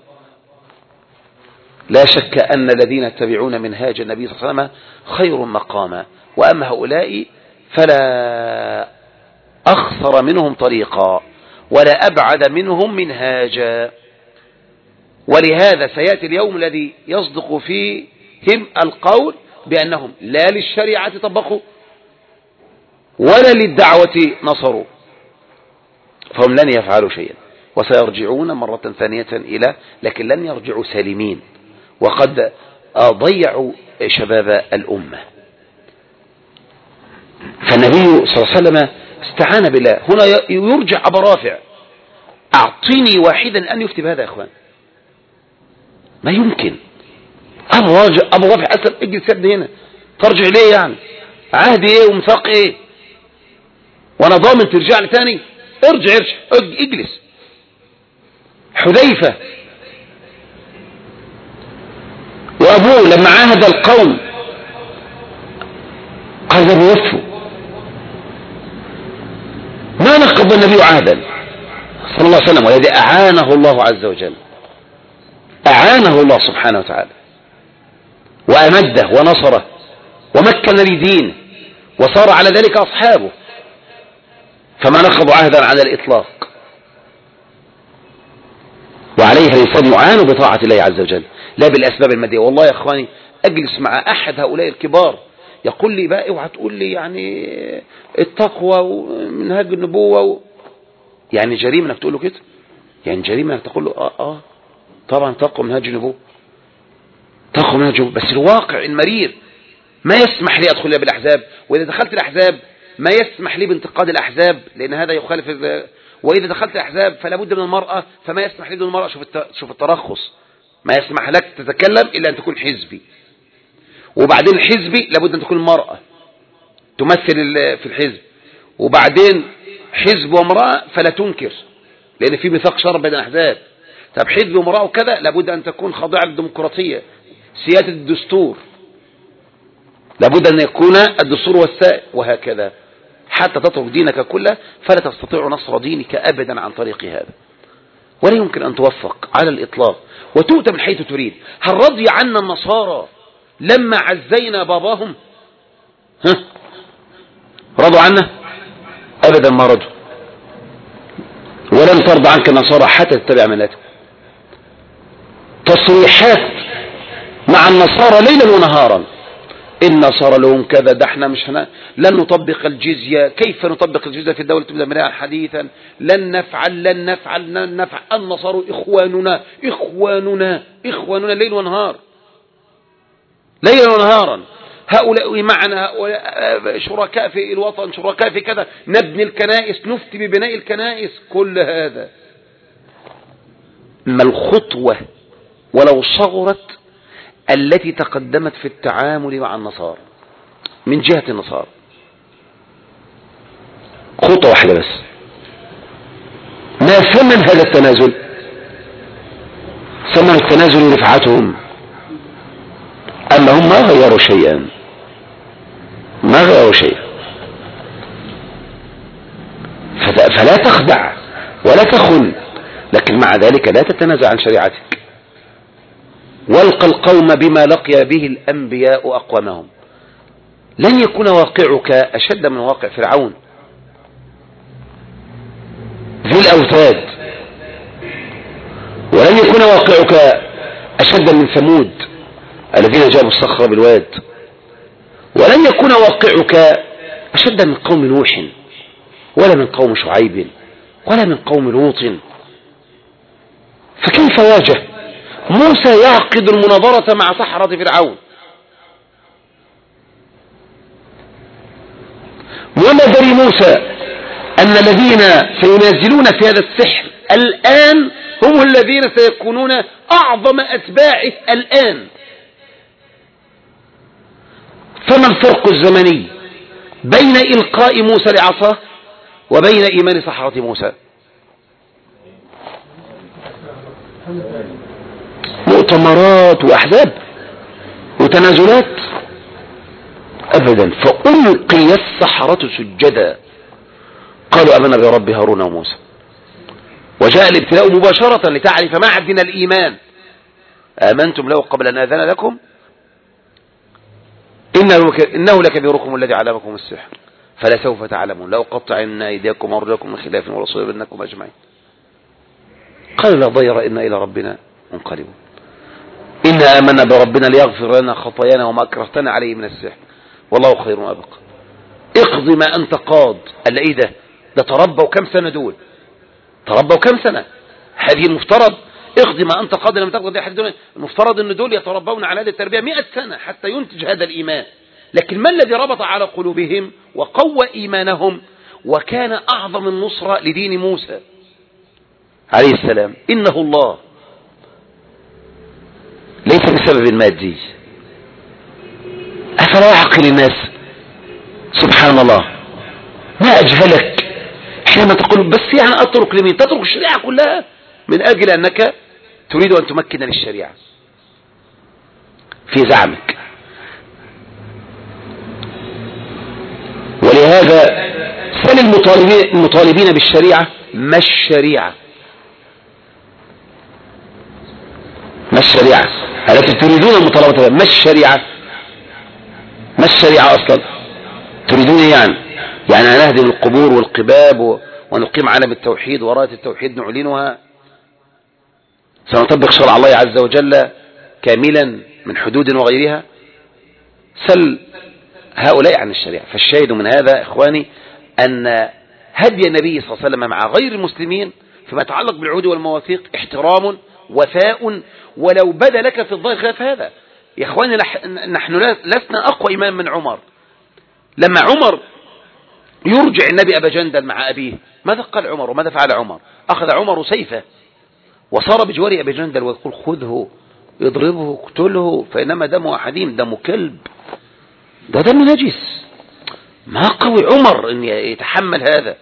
لا شك ان الذين يتبعون منهاج النبي صلى الله عليه وسلم خير مقاما، واما هؤلاء فلا اخسر منهم طريقا ولا أبعد منهم منهاجا. ولهذا سيأتي اليوم الذي يصدق فيهم القول بأنهم لا للشريعة طبقوا ولا للدعوة نصروا، فهم لن يفعلوا شيئا وسيرجعون مرة ثانية إلى، لكن لن يرجعوا سالمين، وقد ضيعوا شباب الأمة. فالنبي صلى الله عليه وسلم استعان بالله. هنا يرجع أبا رافع، أعطيني واحدا أن يفتي بهذا يا أخوان، ما يمكن. أبو رافع أبو رافع أسلم، اجلس يا ابني هنا، ترجع ليه يعني؟ عهد إيه وميثاق إيه؟ وأنا ضامن ترجع لي تاني؟ ارجع ارجع اجلس. حذيفة وأبوه لما عاهد القوم قال لم يوفوا، ما نقض النبي عهدا صلى الله عليه وسلم، والذي أعانه الله عز وجل، أعانه الله سبحانه وتعالى وأمده ونصره ومكن لدينه وصار على ذلك أصحابه، فما نقض عهدا على الإطلاق. وعليه الإنسان يعان بطاعة الله عز وجل لا بالأسباب المادية. والله يا أخواني أجلس مع أحد هؤلاء الكبار يقول لي بقى اوعى تقول لي يعني التقوى ومنهاج النبوة و... يعني جريمة انك تقول له كده، يعني جريمة انك تقول له اه اه طبعا تقوى منهاج النبوة، تقوى منهاج النبوة، بس الواقع المرير ما يسمح لي ادخل بالاحزاب، واذا دخلت الاحزاب ما يسمح لي بانتقاد الاحزاب لان هذا يخالف ال... واذا دخلت الاحزاب فلا بد من المرأة، فما يسمح لي بالمرأة. شوف الت... شوف الترخص، ما يسمح لك تتكلم الا ان تكون حزبي، وبعدين حزبي لابد ان تكون مرأة تمثل في الحزب، وبعدين حزب وامرأة فلا تنكر لان في ميثاق شرع بين الاحزاب. طب حزب وامرأة وكذا لابد ان تكون خاضعة للديمقراطية، سيادة الدستور، لابد ان يكون الدستور والسائد، وهكذا حتى تترك دينك كله فلا تستطيع نصر دينك ابدا عن طريق هذا، ولا يمكن ان توفق على الاطلاق وتؤتى من حيث تريد. هل رضي عنا النصارى لما عزينا باباهم؟ ها رضوا عنه؟ أبدا ما رضوا. ولن ترضى عنك النصارى حتى تتبع ملتهم. تصريحات مع النصارى ليلا ونهارا، النصارى لهم كذا، ده احنا مش هنا لن نطبق الجزية، كيف نطبق الجزية في الدولة الأمريكية حديثا، لن نفعل لن نفعل لن نفعل، النصارى إخواننا إخواننا إخواننا ليل ونهار ليلا ونهارا، هؤلاء معنا، هؤلاء شركاء في الوطن، شركاء في كذا، نبني الكنائس، نفتي ببناء الكنائس، كل هذا. ما الخطوة ولو صغرت التي تقدمت في التعامل مع النصارى من جهة النصارى؟ خطوة واحدة بس. ما ثمن هذا التنازل؟ ثمن التنازل رفعتهم، أما هم ما غيروا شيئا، ما غيروا شيئا. فلا تخدع ولا تخن، لكن مع ذلك لا تتنازع عن شريعتك. والقى القوم بما لقي به الأنبياء أقوامهم. لن يكون واقعك أشد من واقع فرعون ذي الأوتاد، ولن يكون واقعك أشد من ثمود الذين جابوا الصخر بالواد، ولن يكون واقعك أشد من قوم نوح، ولا من قوم شعيب، ولا من قوم لوط. فكيف واجه موسى يعقد المناظرة مع سحرة فرعون؟ وما دري موسى أن الذين سينازلون في هذا السحر الآن هم الذين سيكونون أعظم أتباعه الآن. فما الفرق الزمني بين إلقاء موسى لعصاه وبين إيمان سحرة موسى؟ مؤتمرات وأحزاب وتنازلات؟ أبدا. فألقي السحرة سجدا قالوا آمنا برب هارون وموسى. وجاء الابتلاء مباشرة لتعرف معدن الإيمان. آمنتم له قبل أن آذن لكم إنه لكبيركم الذي علمكم السحر فلسوف تعلمون لو قطعن أيديكم وأرجلكم من خلاف ولصلبنكم أجمعين. قالوا لا ضير إنا إلى ربنا منقلبون. إنا آمنا بربنا ليغفر لنا خطايانا وما أكرهتنا عليه من السحر والله خير أبقى. اقضي ما أنت قاض. قال إيه ده؟ ده تربوا كم سنة دول؟ تربوا كم سنة؟ هذه المفترض اقضي ما أنت قاضي لم تقضي أحد دول. المفترض أن دول يتربون على هذه التربية مئة سنة حتى ينتج هذا الإيمان. لكن ما الذي ربط على قلوبهم وقوى إيمانهم وكان أعظم النصرة لدين موسى عليه السلام؟ إنه الله، ليس بسبب مادي. أفلا يعقل الناس؟ سبحان الله، ما أجهلك حينما تقول بس يعني أترك لمين؟ تترك الشريعة كلها من أجل أنك تريد أن تمكن للشريعة في زعمك. ولهذا سل المطالبين, المطالبين بالشريعة ما الشريعة؟ ما الشريعة التي تريدون المطالبة؟ ما الشريعة؟ ما الشريعة أصلا؟ تريدون يعني يعني أن نهدم القبور والقباب ونقيم عالم التوحيد وراية التوحيد نعلنها؟ سنطبق شرع الله عز وجل كاملا من حدود وغيرها؟ سل هؤلاء عن الشريعة. فالشاهد من هذا إخواني أن هدي النبي صلى الله عليه وسلم مع غير المسلمين فيما يتعلق بالعهود والمواثيق احترام وفاء ولو بدا لك في الظاهر خلاف هذا. يا إخواني نحن لسنا أقوى إيمان من عمر. لما عمر يرجع النبي أبا جندل مع أبيه ماذا قال عمر وماذا فعل عمر؟ أخذ عمر سيفه وصار بجوار أبي جندل ويقول خذه اضربه اقتله فإنما دمه حديم دم كلب، ده دم نجس. ما قوي عمر أن يتحمل هذا.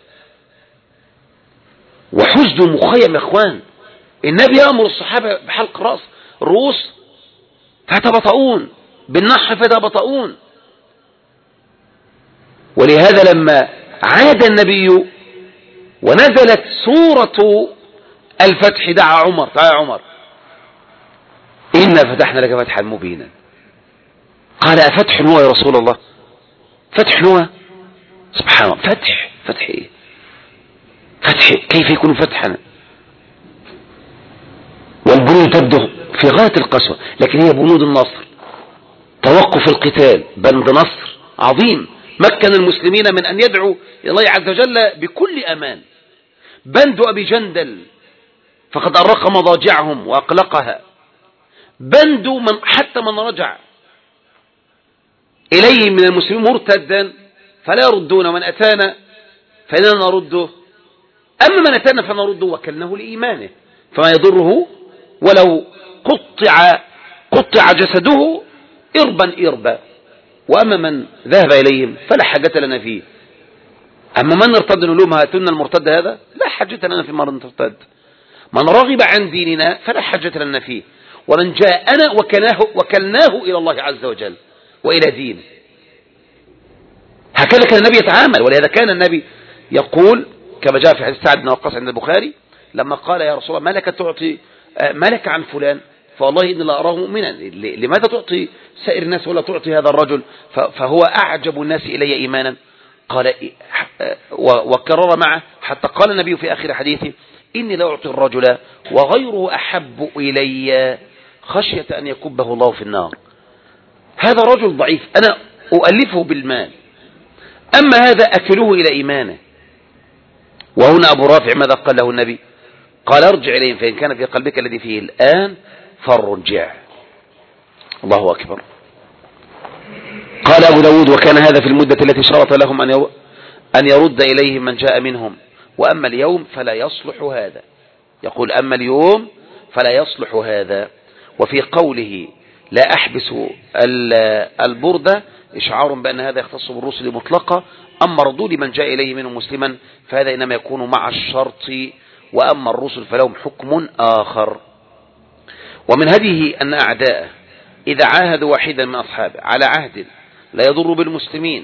وحزن مخيم يا إخوان. النبي يأمر الصحابة بحلق رأس الرؤوس فتبطؤون بالنحر فتبطؤون. ولهذا لما عاد النبي ونزلت سورة الفتح دعا عمر تعالى عمر إنا فتحنا لك فتحا مبينا. قال أفتح هو يا رسول الله؟ فتح هو؟ سبحان الله. فتح فتح ايه؟ فتح كيف يكون فتحا؟ والبنود تبدو في غاية القسوة، لكن هي بنود النصر، توقف القتال، بند نصر عظيم مكن المسلمين من أن يدعوا إلى الله عز وجل بكل أمان. بند أبي جندل فقد أرق مضاجعهم وأقلقها. بند من حتى من رجع إليه من المسلمين مرتدا فلا يردون، من أتانا فإننا نرده، أما من أتانا فنرده وكلناه لإيمانه فما يضره ولو قطع قطع جسده إربا إربا. وأما من ذهب إليهم فلا حاجة لنا فيه. أما من ارتد نلوم هاتنا المرتد هذا لا حاجة لنا في من ارتد. من رغب عن ديننا فلا حاجة لنا فيه. ومن جاءنا وكلناه, وكلناه إلى الله عز وجل وإلى دين. هكذا كان النبي يتعامل. ولهذا كان النبي يقول كما جاء في حديث سعد بن وقاص عند البخاري لما قال يا رسول الله ما لك تعطي ما لك عن فلان فوالله إني لا أراه مؤمنا، لماذا تعطي سائر الناس ولا تعطي هذا الرجل فهو أعجب الناس إلي إيمانا؟ قال وكرر معه حتى قال النبي في آخر حديثه إني لا أعطي الرجل وغيره أحب إلي خشية أن يكبه الله في النار. هذا رجل ضعيف أنا أؤلفه بالمال، أما هذا أكله إلى إيمانه. وهنا أبو رافع ماذا قال له النبي؟ قال ارجع إليهم فإن كان في قلبك الذي فيه الآن فارجع. الله أكبر. قال أبو داود وكان هذا في المدة التي شرط لهم أن يرد إليهم من جاء منهم، وأما اليوم فلا يصلح هذا. يقول أما اليوم فلا يصلح هذا. وفي قوله لا أحبس البردة إشعار بأن هذا يختص بالرسل مطلقة، أما ردود من جاء إليه منهم مسلما فهذا إنما يكون مع الشرط، وأما الرسل فلهم حكم آخر. ومن هذه أن أعداءه إذا عاهدوا واحدا من أصحابه على عهد لا يضر بالمسلمين،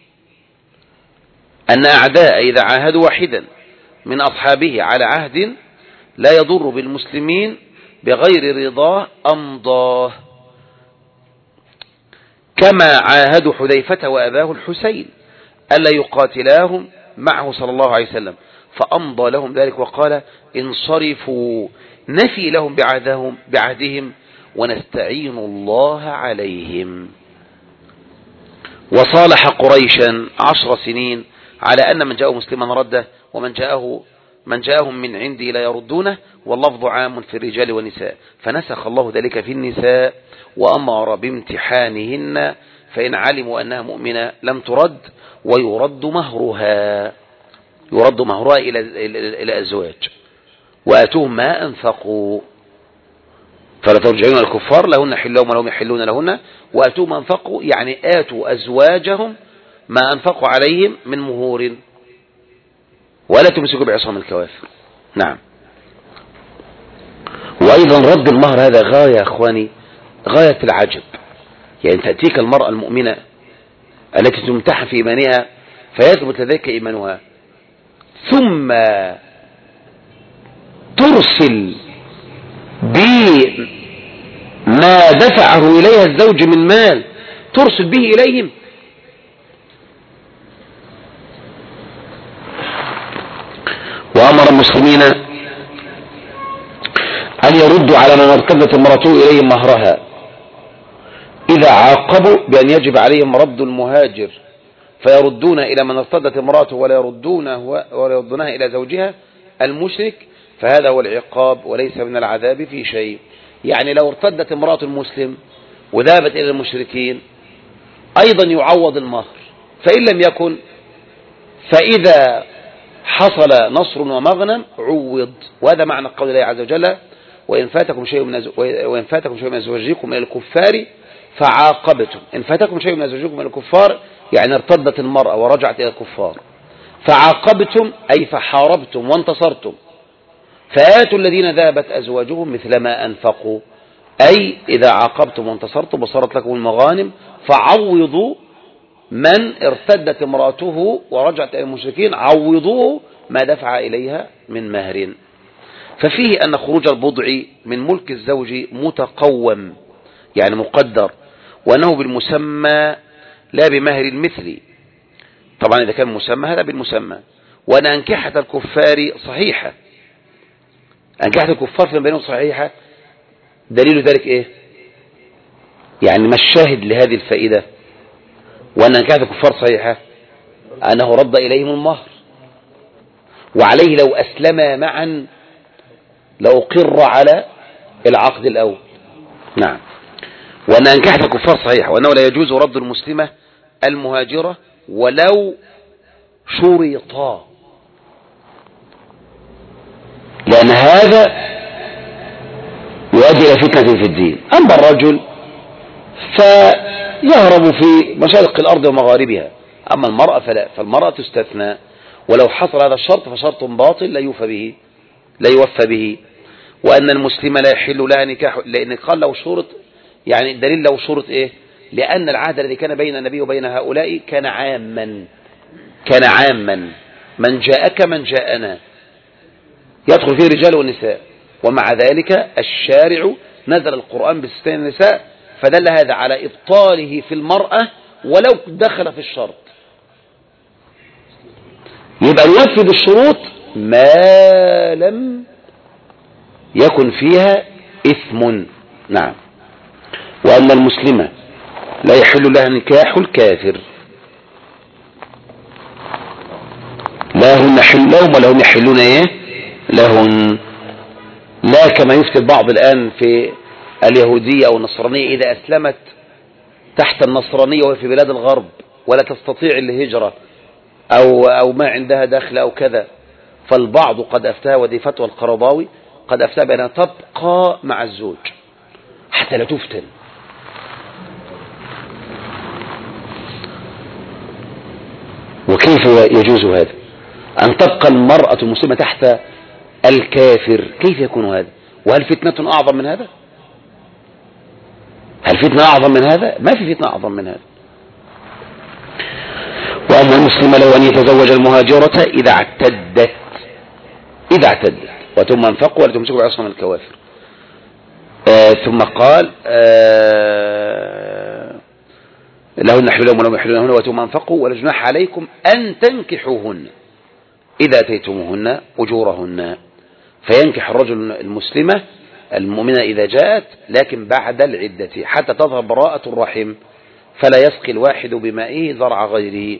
أن أعداء إذا عاهدوا واحدا من أصحابه على عهد لا يضر بالمسلمين بغير رضاه أمضاه، كما عاهدوا حذيفة وأباه الحسين ألا يقاتلاهم معه صلى الله عليه وسلم فأمضى لهم ذلك وقال انصرفوا نفي لهم بعهدهم, بعهدهم ونستعين الله عليهم. وصالح قريشا عشر سنين على أن من جاءه مسلما رده ومن جاءه من جاءهم من عندي لا يردونه، واللفظ عام في الرجال والنساء، فنسخ الله ذلك في النساء وأمر بامتحانهن فإن علموا أنها مؤمنة لم ترد ويرد مهرها يرد مهرها إلى إلى الزواج وآتوهم ما أنفقوا فلا ترجعون الكفار لهن حلهم ولهم يحلون لهن وآتوهم ما أنفقوا، يعني آتوا أزواجهم ما أنفقوا عليهم من مهور ولا تمسكوا بعصام الكوافر. نعم. وأيضا رد المهر هذا غاية يا أخواني، غاية العجب. يعني تأتيك المرأة المؤمنة التي تمتحن في إيمانها فيثبت لديك إيمانها ثم ترسل بما دفعه إليها الزوج من مال ترسل به إليهم. وأمر المسلمين أن يردوا على من ارتدت امرأته إليهم مهرها إذا عاقبوا بأن يجب عليهم رد المهاجر فيردون إلى من ارتدت امرأته ولا يردونه ولا يردونها إلى زوجها المشرك، فهذا هو العقاب وليس من العذاب في شيء. يعني لو ارتدت امرأة المسلم وذهبت إلى المشركين أيضا يعوض المهر، فإن لم يكن فإذا حصل نصر ومغنم عوض. وهذا معنى قول الله عز وجل وإن فاتكم شيء من وإن فاتكم شيء من أزواجكم إلى الكفار فعاقبتم. إن فاتكم شيء من أزواجكم إلى الكفار يعني ارتدت المرأة ورجعت إلى الكفار، فعاقبتم أي فحاربتم وانتصرتم فآتوا الذين ذهبت أزواجهم مثل ما أنفقوا، أي إذا عاقبتم وانتصرتم وصارت لكم المغانم فعوضوا من ارتدت امرأته ورجعت إلى المشركين، عوضوه ما دفع إليها من مهر. ففيه أن خروج البضع من ملك الزوج متقوم يعني مقدر، وأنه بالمسمى لا بمهر المثل، طبعا إذا كان مسمى هذا بالمسمى. وأن أنكحة الكفار صحيحة، أنكحة الكفار فيما بينهم صحيحة، دليل ذلك إيه؟ يعني ما الشاهد لهذه الفائدة؟ وأن أنكحة الكفار صحيحة أنه رد إليهم المهر، وعليه لو أسلم معا لأقر على العقد الأول. نعم. وأن أنكحة الكفار صحيحة، وأنه لا يجوز رد المسلمة المهاجرة ولو شرطا، لأن هذا يؤدي إلى فتنة في الدين. أما الرجل فيهرب في مشارق الأرض ومغاربها، أما المرأة فلا، فالمرأة تستثنى، ولو حصل هذا الشرط فشرط باطل لا يوفى به لا يوفى به. وأن المسلم لا يحل لها نكاح، لأن قال لو شرط، يعني دليل لو شرط إيه؟ لأن العهد الذي كان بين النبي وبين هؤلاء كان عاما، كان عاما من جاءك من جاءنا، يدخل فيه الرجال والنساء. ومع ذلك الشارع نزل القرآن باستثناء النساء، فدل هذا على إبطاله في المرأة ولو دخل في الشرط. يبقى ينفذ الشروط ما لم يكن فيها إثم. نعم. وأن المسلمة لا يحل لها نكاح الكافر، لا هن حل لهم ولا هم يحلون ايه لهن، لا كما يفتي البعض الآن في اليهودية أو النصرانية إذا أسلمت تحت النصرانية وهي في بلاد الغرب ولا تستطيع الهجرة أو, أو ما عندها دخل أو كذا، فالبعض قد أفتاها، ودي فتوى القرضاوي، قد أفتاها بأنها تبقى مع الزوج حتى لا تفتن. وكيف يجوز هذا؟ أن تبقى المرأة المسلمة تحت الكافر، كيف يكون هذا؟ وهل فتنة أعظم من هذا؟ هل فتنة أعظم من هذا؟ ما في فتنة أعظم من هذا. وأن المسلم له أن يتزوج المهاجرة إذا اعتدت، إذا اعتدت وثم انفقوا ولا تمسكوا بعصم الكوافر. آه ثم قال آه لهن حلولهم ولهم يحلونهن وثم انفقوا ولا جناح عليكم أن تنكحوهن إذا أتيتموهن أجورهن. فينكح الرجل المسلمة المؤمنة إذا جاءت، لكن بعد العدة حتى تظهر براءة الرحم، فلا يسقي الواحد بمائه زرع غيره.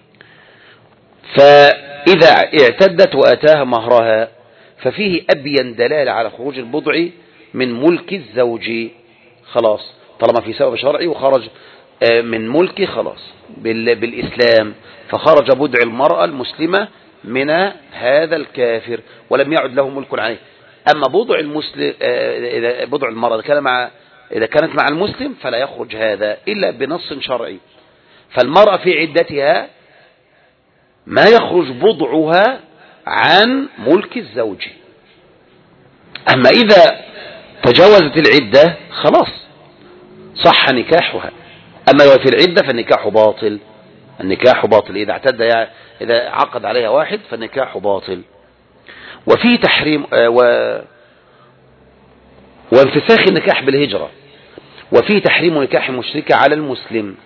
فإذا اعتدت وأتاها مهرها ففيه أبين دلالة على خروج البضع من ملك الزوج، خلاص طالما في سبب شرعي وخرج من ملك خلاص بالإسلام، فخرج بضع المرأة المسلمة من هذا الكافر ولم يعد له ملك عليه. أما بضع المسلم إذا بضع المرأة كان مع إذا كانت مع المسلم فلا يخرج هذا إلا بنص شرعي. فالمرأة في عدتها ما يخرج بضعها عن ملك الزوج. أما إذا تجاوزت العدة خلاص صح نكاحها، أما في العدة فالنكاح باطل، النكاح باطل إذا اعتد، يعني إذا عقد عليها واحد فالنكاح باطل. وفي تحريم و... وانفساخ النكاح بالهجرة، وفي تحريم نكاح المشركة على المسلم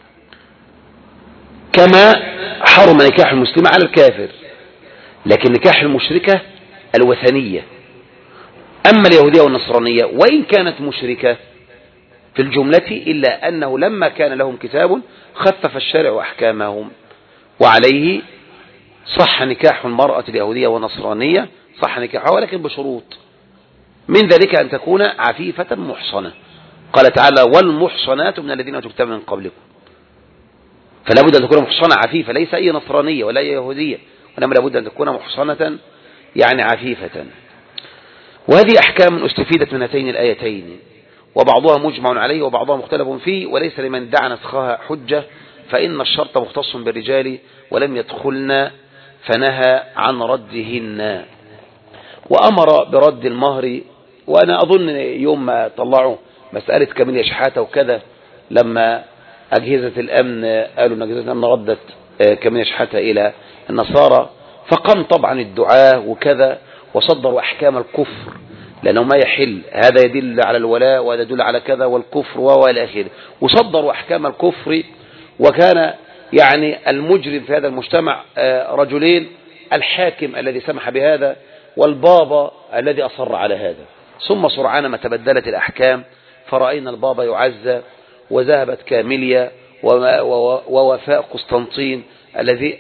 كما حرم نكاح المسلم على الكافر. لكن نكاح المشركة الوثنية، أما اليهودية والنصرانية وإن كانت مشركة في الجملة إلا أنه لما كان لهم كتاب خفف الشارع أحكامهم، وعليه صح نكاح المرأة اليهودية والنصرانية، صح نكاحها ولكن بشروط، من ذلك أن تكون عفيفة محصنة. قال تعالى والمحصنات من الذين أوتوا الكتاب من قبلكم، فلا بد أن تكون محصنة عفيفة، ليس أي نصرانية ولا أي يهودية، وإنما لا بد أن تكون محصنة يعني عفيفة. وهذه أحكام استفيدت من هاتين الآيتين، وبعضها مجمع عليه وبعضها مختلف فيه، وليس لمن دعا نسخها حجة، فإن الشرط مختص بالرجال ولم يدخلن فنهى عن ردهن. وأمر برد المهر، وأنا أظن يوم ما طلعوا مسألة كمية شحاتة وكذا، لما أجهزة الأمن قالوا أن أجهزة الأمن ردت كمية شحاتة إلى النصارى، فقام طبعا الدعاة وكذا وصدروا أحكام الكفر، لأنه ما يحل، هذا يدل على الولاء وهذا يدل على كذا والكفر وإلى آخره، وصدروا أحكام الكفر. وكان يعني المجرم في هذا المجتمع رجلين، الحاكم الذي سمح بهذا والبابا الذي أصر على هذا. ثم سرعان ما تبدلت الأحكام، فرأينا البابا يعزى، وذهبت كاميليا ووفاء قسطنطين الذي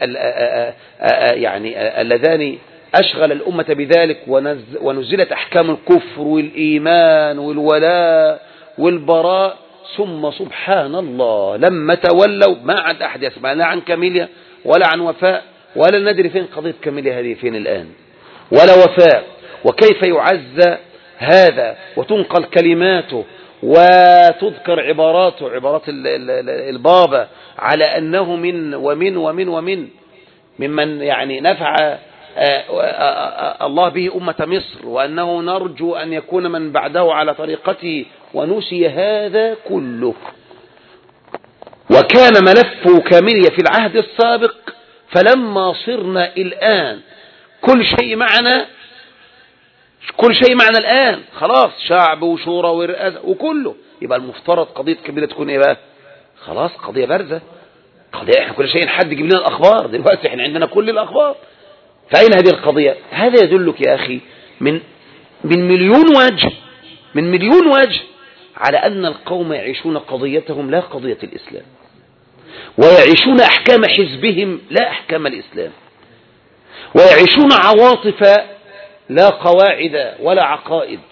يعني اللذان أشغل الأمة بذلك، ونزلت أحكام الكفر والإيمان والولاء والبراء. ثم سبحان الله لما تولوا ما عاد أحد يسمع لا عن كاميليا ولا عن وفاء، ولا ندري فين قضية كاميليا هذه فين الآن، ولا وفاء، وكيف يعزى هذا وتنقل كلماته وتذكر عباراته، عبارات البابا على أنه من ومن ومن ومن ممن يعني نفع الله به أمة مصر، وأنه نرجو أن يكون من بعده على طريقته، ونسي هذا كله. وكان ملف كاميليا في العهد السابق، فلما صرنا الآن كل شيء معنا، كل شيء معنا الآن خلاص، شعب وشورى ورئاسة وكله، يبقى المفترض قضية كاميليا تكون ايه بقى؟ خلاص قضية بارزة، قضية احنا كل شيء حد يجيب لنا الأخبار، دلوقتي احنا عندنا كل الأخبار. فأين هذه القضية؟ هذا يدلك يا أخي من من مليون وجه، من مليون وجه على أن القوم يعيشون قضيتهم لا قضية الإسلام، ويعيشون أحكام حزبهم لا أحكام الإسلام، ويعيشون عواطف لا قواعد ولا عقائد.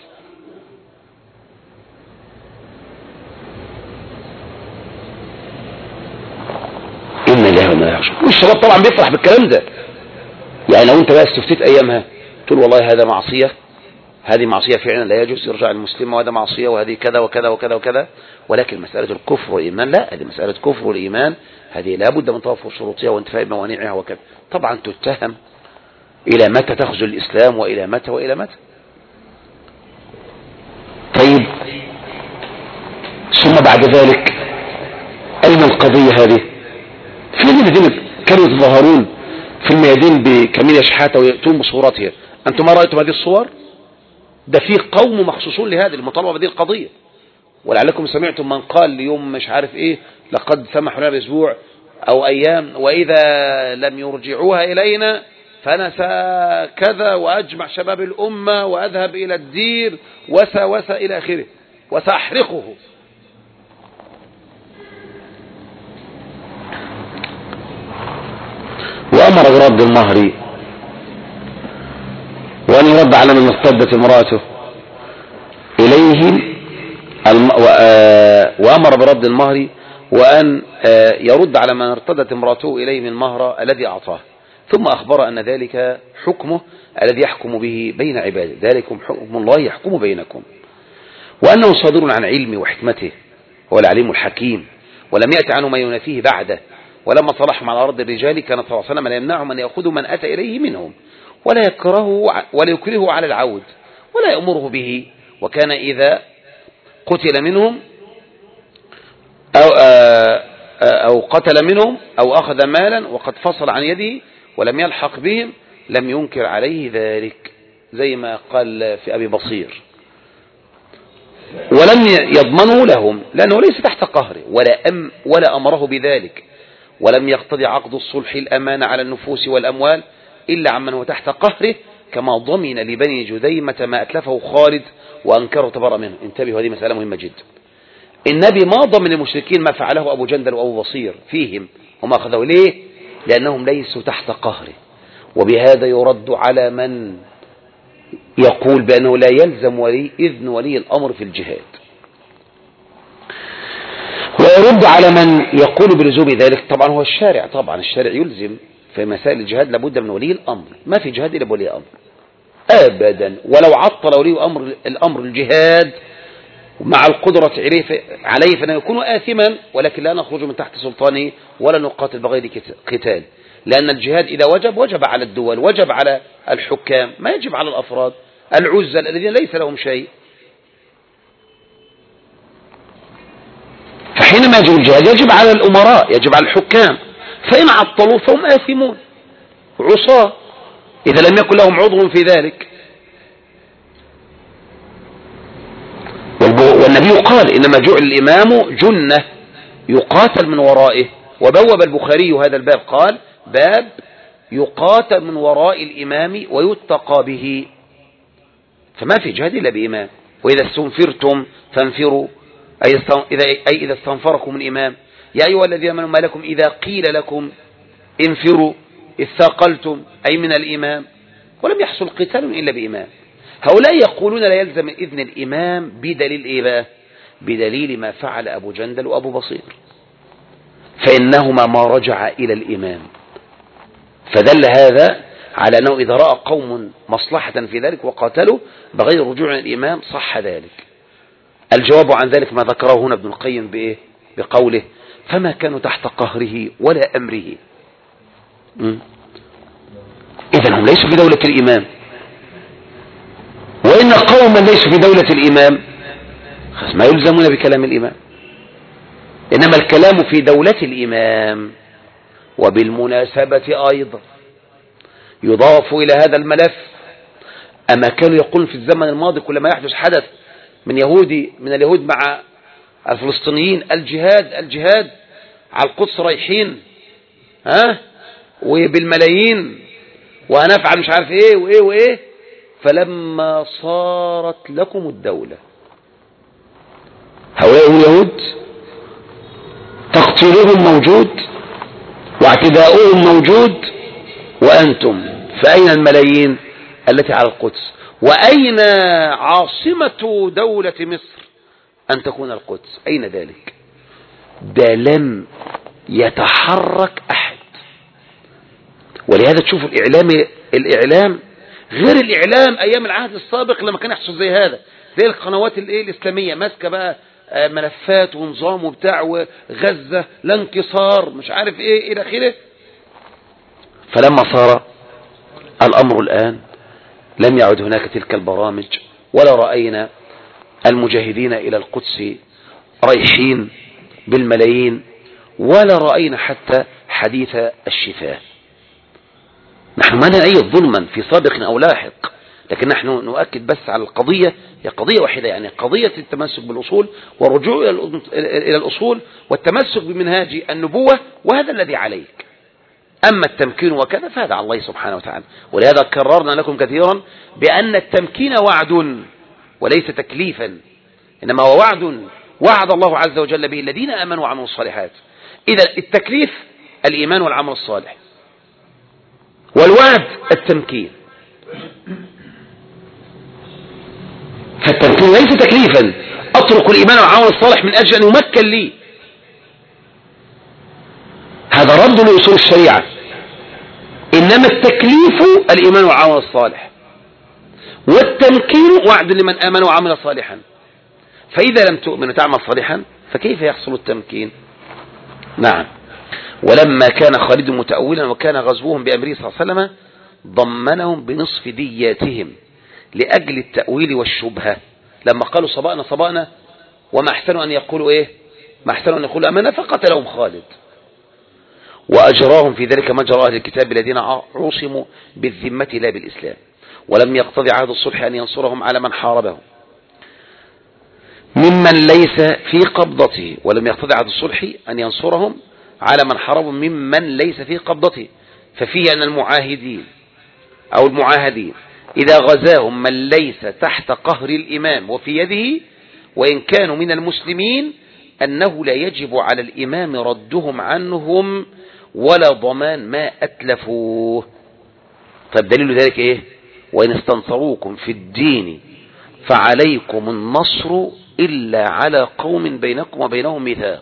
إن الله وما يعشون. والشباب طبعا بيفرح بالكلام ده، يعني لو انت بقى استفتيت ايامها تقول والله هذا معصية، هذه معصية فعلا لا يجوز يرجع المسلم، وهذا معصية، وهذه كذا وكذا وكذا وكذا. ولكن مسألة الكفر والإيمان لا، هذه مسألة كفر والإيمان هذه لابد من توفر شروطها وانتفاء موانعها وكذا. طبعا تتهم إلى متى تخذل الإسلام، وإلى متى وإلى متى. طيب ثم بعد ذلك أين القضية هذه؟ في الذين كانوا يتظاهرون في الميادين بكاميليا شحاتة ويأتون بصورتها، أنتم ما رأيتم هذه الصور؟ ده في قوم مخصوصون لهذا المطالبة بهذه القضية. ولعلكم سمعتم من قال اليوم مش عارف ايه، لقد سمحوا لنا باسبوع او ايام، واذا لم يرجعوها الينا فانا سكذا واجمع شباب الامة واذهب الى الدير وسا وسا الى اخره وساحرقه. وامر برد المهر، وان يرد على من ارتدت امراته اليه، وامر برد المهر، وان يرد على من ارتدت امراته اليه من المهر الذي اعطاه. ثم اخبر ان ذلك حكمه الذي يحكم به بين عباده، ذلكم حكم الله يحكم بينكم، وانه صادر عن علمه وحكمته، هو العليم الحكيم، ولم يأت عنه ما ينافيه بعده. ولما صلحهم على أرض الرجال كان صلى الله عليه وسلم لا يمنعهم أن يأخذوا من أتى إليه منهم، ولا يكرهه ولا يكرهه على العود، ولا يأمره به. وكان إذا قتل منهم أو, أو قتل منهم أو أخذ مالا وقد فصل عن يده ولم يلحق بهم لم ينكر عليه ذلك، زي ما قال في أبي بصير، ولم يضمنه لهم لأنه ليس تحت قهره، ولا, أم ولا أمره بذلك، ولم يقتضي عقد الصلح الأمان على النفوس والأموال إلا عمن هو تحت قهره، كما ضمن لبني جذيمة ما أتلفه خالد وأنكره تبرأ منه. انتبهوا، هذه مسألة مهمة جدا. النبي ما ضمن المشركين ما فعله أبو جندل وأبو بصير فيهم، وما أخذوا ليه؟ لأنهم ليسوا تحت قهره. وبهذا يرد على من يقول بأنه لا يلزم ولي إذن ولي الأمر في الجهاد، ويرد على من يقول بلزوم ذلك. طبعا هو الشارع، طبعا الشارع يلزم في مسائل الجهاد لابد من ولي الأمر، ما في جهاد إلا بولي أمر أبدا. ولو عطل ولي أمر الأمر الجهاد مع القدرة عليه فإنه يكون آثما، ولكن لا نخرج من تحت سلطانه ولا نقاتل بغير قتال، لأن الجهاد إذا وجب وجب على الدول، وجب على الحكام، ما يجب على الأفراد العزل الذين ليس لهم شيء. فحينما يجب الجهاد يجب على الأمراء، يجب على الحكام، فإن عطلوا فهم آثمون عصاة إذا لم يكن لهم عضو في ذلك. والنبي قال إنما جعل الإمام جنة يقاتل من ورائه وبوب البخاري هذا الباب قال: باب يقاتل من وراء الإمام ويتقى به. فما في جهاد إلا بإمام. وإذا استنفرتم فانفروا، أي إذا استنفركم الإمام. يا أيها الذين آمنوا ما لكم إذا قيل لكم انفروا اثاقلتم، أي من الإمام. ولم يحصل قتال إلا بإمام. هؤلاء يقولون لا يلزم إذن الإمام بدليل إيه؟ بدليل ما فعل أبو جندل وأبو بصير، فإنهما ما رجع إلى الإمام. فدل هذا على أنه إذا رأى قوم مصلحة في ذلك وقاتلوا بغير رجوع إلى الإمام صح ذلك. الجواب عن ذلك ما ذكره هنا ابن القيم بإيه؟ بقوله: فما كانوا تحت قهره ولا أمره. إذن هم ليسوا في دولة الإمام، وإن قوما ليسوا في دولة الإمام ما يلزمون بكلام الإمام، إنما الكلام في دولة الإمام. وبالمناسبة أيضا يضاف إلى هذا الملف أما كانوا يقولون في الزمن الماضي كلما يحدث حدث من يهودي من اليهود مع الفلسطينيين: الجهاد الجهاد على القدس رايحين، ها وبالملايين وهنفعل مش عارف ايه وايه وايه. فلما صارت لكم الدولة، هؤلاء اليهود تقتيلهم موجود واعتداؤهم موجود، وأنتم فأين الملايين التي على القدس؟ وأين عاصمة دولة مصر أن تكون القدس؟ أين ذلك؟ ده لم يتحرك أحد. ولهذا تشوفوا الإعلام الإعلام غير الإعلام أيام العهد السابق لما كان يحصل زي هذا، زي القنوات الإسلامية ماسكة بقى ملفات ونظام وبتاع وغزة لا انكسار مش عارف ايه الى اخره. فلما صار الامر الان لم يعد هناك تلك البرامج، ولا رأينا المجاهدين الى القدس رايحين بالملايين، ولا رأينا حتى حديث الشفاء. نحن ما نعيد ظلما في سابق او لاحق، لكن نحن نؤكد بس على القضية، هي قضية واحدة، يعني قضية التمسك بالأصول والرجوع إلى الأصول والتمسك بمنهاج النبوة، وهذا الذي عليك. أما التمكين وكذا فهذا على الله سبحانه وتعالى. ولهذا كررنا لكم كثيرا بأن التمكين وعد وليس تكليفا، إنما هو وعد وعد الله عز وجل به الذين آمنوا وعملوا الصالحات. إذا التكليف الإيمان والعمل الصالح، والوعد التمكين. فالتمكين ليس تكليفا، أترك الإيمان والعمل الصالح من أجل أن يمكن لي، هذا رد لأصول الشريعة. إنما التكليف الإيمان والعمل الصالح، والتمكين وعد لمن آمن وعمل صالحا. فإذا لم تؤمن وتعمل صالحا فكيف يحصل التمكين؟ نعم. ولما كان خالد متأولا وكان غزوهم بأمره صلى الله عليه وسلم ضمنهم بنصف دياتهم لأجل التأويل والشبهة. لما قالوا صبأنا صبأنا وما أحسنوا أن يقولوا إيه؟ ما أحسنوا أن يقولوا أمنا، فقتلهم خالد وأجراهم في ذلك مجرى أهل الكتاب الذين عصموا بالذمة لا بالإسلام. ولم يقتضي عهد الصلح أن ينصرهم على من حاربهم ممن ليس في قبضته، ولم يقتضي عهد الصلح أن ينصرهم على من حاربهم ممن ليس في قبضته. ففيه أن المعاهدين أو المعاهدين إذا غزاهم من ليس تحت قهر الإمام وفي يده وإن كانوا من المسلمين أنه لا يجب على الإمام ردهم عنهم ولا ضمان ما أتلفوه. طيب دليل ذلك إيه؟ وإن استنصروكم في الدين فعليكم النصر إلا على قوم بينكم وبينهم ميثاق.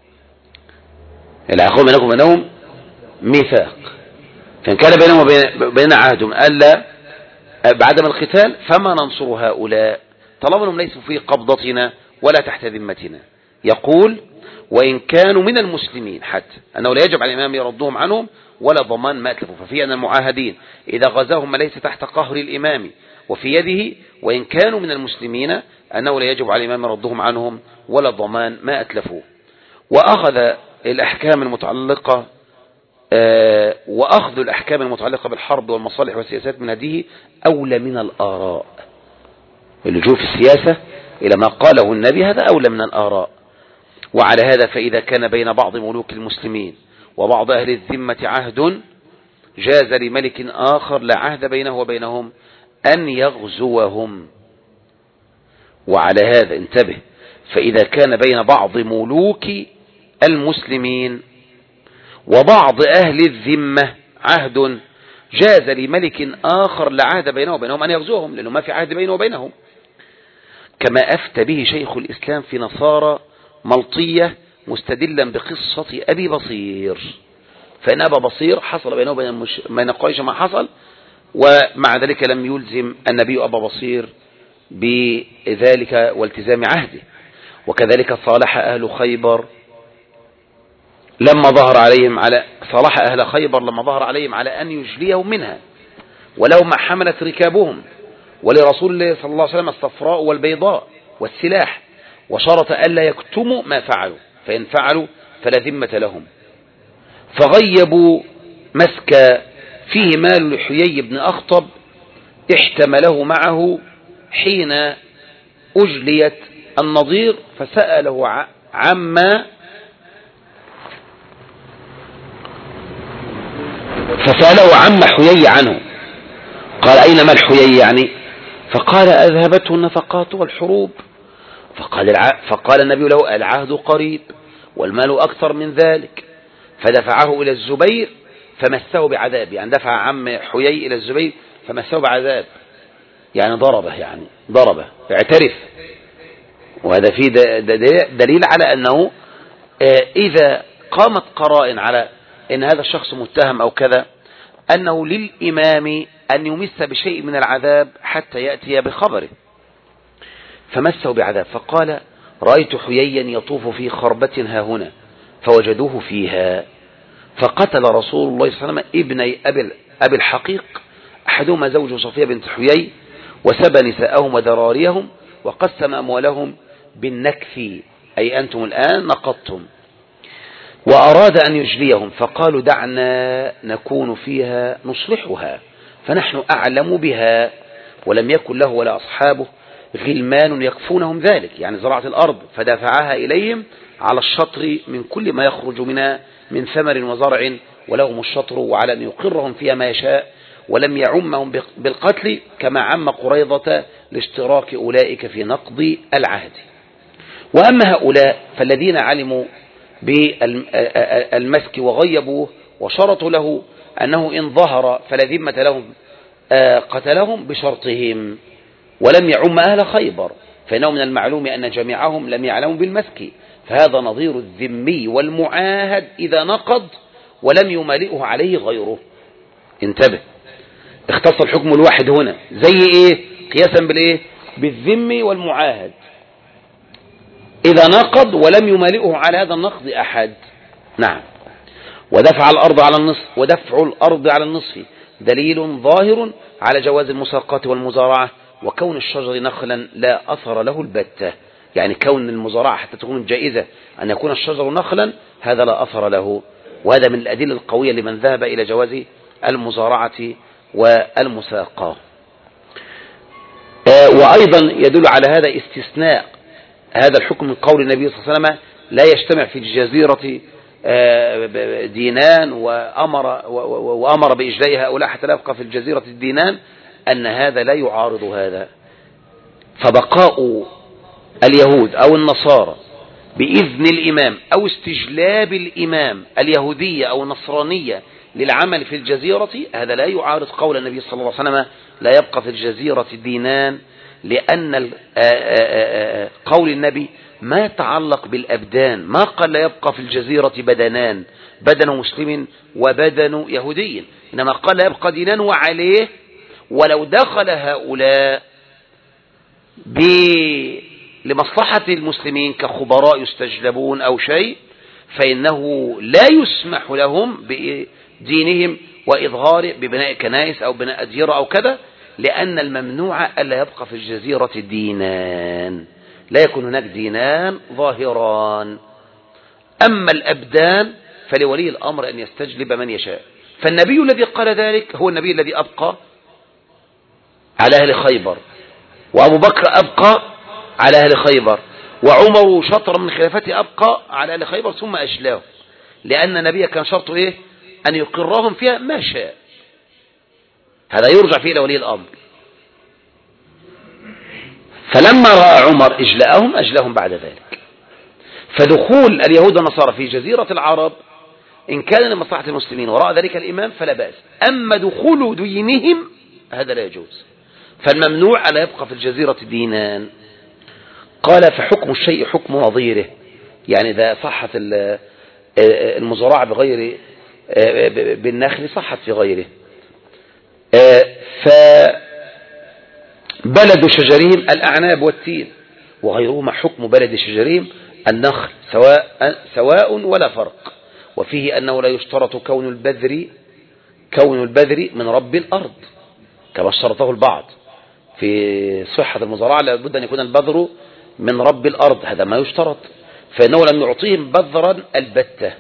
إلا قوم بينكم وبينهم ميثاق، فإن كان بينهم وبين عهدهم ألا بعدم القتال فما ننصر هؤلاء طالما انهم ليسوا في قبضتنا ولا تحت ذمتنا. يقول وإن كانوا من المسلمين حتى أنه لا يجب على الإمام يردهم عنهم ولا ضمان ما أتلفوا. ففي أن المعاهدين إذا غزاهم ما ليس تحت قهر الإمام وفي يده وإن كانوا من المسلمين أنه لا يجب على الإمام يردهم عنهم ولا ضمان ما أتلفوا. وأخذ الأحكام المتعلقة آه وأخذ الأحكام المتعلقة بالحرب والمصالح والسياسات من هذه أولى من الآراء. اللجوء في السياسة إلى ما قاله النبي هذا أولى من الآراء. وعلى هذا فإذا كان بين بعض ملوك المسلمين وبعض أهل الذمة عهد جاز لملك آخر لا عهد بينه وبينهم أن يغزوهم. وعلى هذا انتبه، فإذا كان بين بعض ملوك المسلمين وبعض أهل الذمة عهد جاز لملك آخر لا عهد بينه وبينهم أن يغزوهم، لأنه ما في عهد بينه وبينهم، كما أفتى به شيخ الإسلام في نصارى ملطية مستدلا بقصة أبي بصير. فإن أبا بصير حصل بينه وبين بين قريش ما حصل، ومع ذلك لم يلزم النبي أبا بصير بذلك والتزام عهده. وكذلك صالح أهل خيبر لما ظهر عليهم على صالح أهل خيبر لما ظهر عليهم على أن يجليهم منها، ولو ما حملت ركابهم، ولرسول الله صلى الله عليه وسلم الصفراء والبيضاء والسلاح، وشرط ألا يكتموا ما فعلوا، فإن فعلوا فلا ذمة لهم. فغيبوا مسك فيه مال لحيي بن أخطب احتمله معه حين أجليت النضير، فسأله عما فسأله عما حيي عنه، قال أين مال حيي يعني؟ فقال أذهبته النفقات والحروب. فقال, فقال النبي له العهد قريب والمال أكثر من ذلك، فدفعه إلى الزبير فمسه بعذاب، يعني دفع عم حيي إلى الزبير فمسه بعذاب، يعني ضربه، يعني ضربه اعترف. وهذا فيه دليل على أنه إذا قامت قرائن على أن هذا الشخص متهم أو كذا، أنه للإمام أن يمس بشيء من العذاب حتى يأتي بخبره. فمسه بعذاب، فقال رأيت حييا يطوف في خربة ها هنا فوجدوه فيها، فقتل رسول الله صلى الله عليه وسلم ابني أبي, أبي الحقيق، أحدهما زوج صفية بنت حيي، وسبى نساءهم وذراريهم، وقسم أموالهم بالنكث، أي أنتم الآن نقضتم، وأراد أن يجليهم، فقالوا دعنا نكون فيها نصلحها فنحن أعلم بها. ولم يكن له ولا أصحابه غلمان يكفونهم ذلك، يعني زراعة الأرض، فدافعها إليهم على الشطر من كل ما يخرج منها من ثمر وزرع، ولهم الشطر، وعلى أن يقرهم فيها ما يشاء، ولم يعمهم بالقتل كما عم قريظة لاشتراك أولئك في نقض العهد. وأما هؤلاء فالذين علموا بالمسك وغيبوه وشرطوا له أنه إن ظهر فلا ذمة لهم قتلهم بشرطهم، ولم يعم أهل خيبر، فإنه من المعلوم أن جميعهم لم يعلموا بالمسك، فهذا نظير الذمي والمعاهد إذا نقض ولم يمالئه عليه غيره. انتبه، اختص الحكم الواحد هنا زي ايه؟ قياسا بالايه؟ بالذمي والمعاهد، إذا نقض ولم يمالئه على هذا النقض أحد. نعم. ودفع الأرض على النصف ودفع الأرض على النصف دليل ظاهر على جواز المساقات والمزارعة، وكون الشجر نخلا لا أثر له البتة، يعني كون المزارعة حتى تكون جائزة أن يكون الشجر نخلا هذا لا أثر له، وهذا من الأدلة القوية لمن ذهب إلى جواز المزارعة والمساقة. وأيضا يدل على هذا استثناء هذا الحكم من قول النبي صلى الله عليه وسلم لا يجتمع في الجزيرة دينان، وأمر, وأمر بإجلاء هؤلاء حتى لا يبقى في الجزيرة الدينان، أن هذا لا يعارض هذا. فبقاء اليهود أو النصارى بإذن الإمام أو استجلاب الإمام اليهودية أو النصرانية للعمل في الجزيرة هذا لا يعارض قول النبي صلى الله عليه وسلم لا يبقى في الجزيرة دينان، لأن قول النبي ما تعلق بالأبدان، ما قال لا يبقى في الجزيرة بدنان، بدن مسلم وبدن يهودي، إنما قال لا يبقى دينان وعليه. ولو دخل هؤلاء لمصلحة المسلمين كخبراء يستجلبون أو شيء، فإنه لا يسمح لهم بدينهم وإظهار ببناء كنائس أو بناء أديرة أو كذا، لأن الممنوع ألا يبقى في الجزيرة دينان، لا يكون هناك دينان ظاهران. أما الأبدان فلولي الأمر أن يستجلب من يشاء. فالنبي الذي قال ذلك هو النبي الذي أبقى على أهل خيبر، وأبو بكر أبقى على أهل خيبر، وعمر شطر من خلافته أبقى على أهل خيبر ثم أجلاه، لأن النبي كان شرطه إيه؟ أن يقرهم فيها ما شاء. هذا يرجع فيه إلى ولي الأمر. فلما رأى عمر إجلاءهم أجلاهم بعد ذلك. فدخول اليهود والنصارى في جزيرة العرب إن كان لمصلحة المسلمين وراء ذلك الإمام فلا بأس، أما دخول دينهم هذا لا يجوز. فالممنوع ألا يبقى في الجزيرة دينان. قال فحكم الشيء حكم نظيره، يعني إذا صحت المزارعة بغير بالنخل صحت في غيره. فبلد شجرهم الأعناب والتين، وغيرهما حكم بلد شجرهم النخل سواء سواء ولا فرق. وفيه أنه لا يشترط كون البذر كون البذر من رب الأرض كما اشترطه البعض في صحة المزارعة، لابد أن يكون البذر من رب الأرض، هذا ما يشترط، فإنه لم يعطيهم بذرا البتة،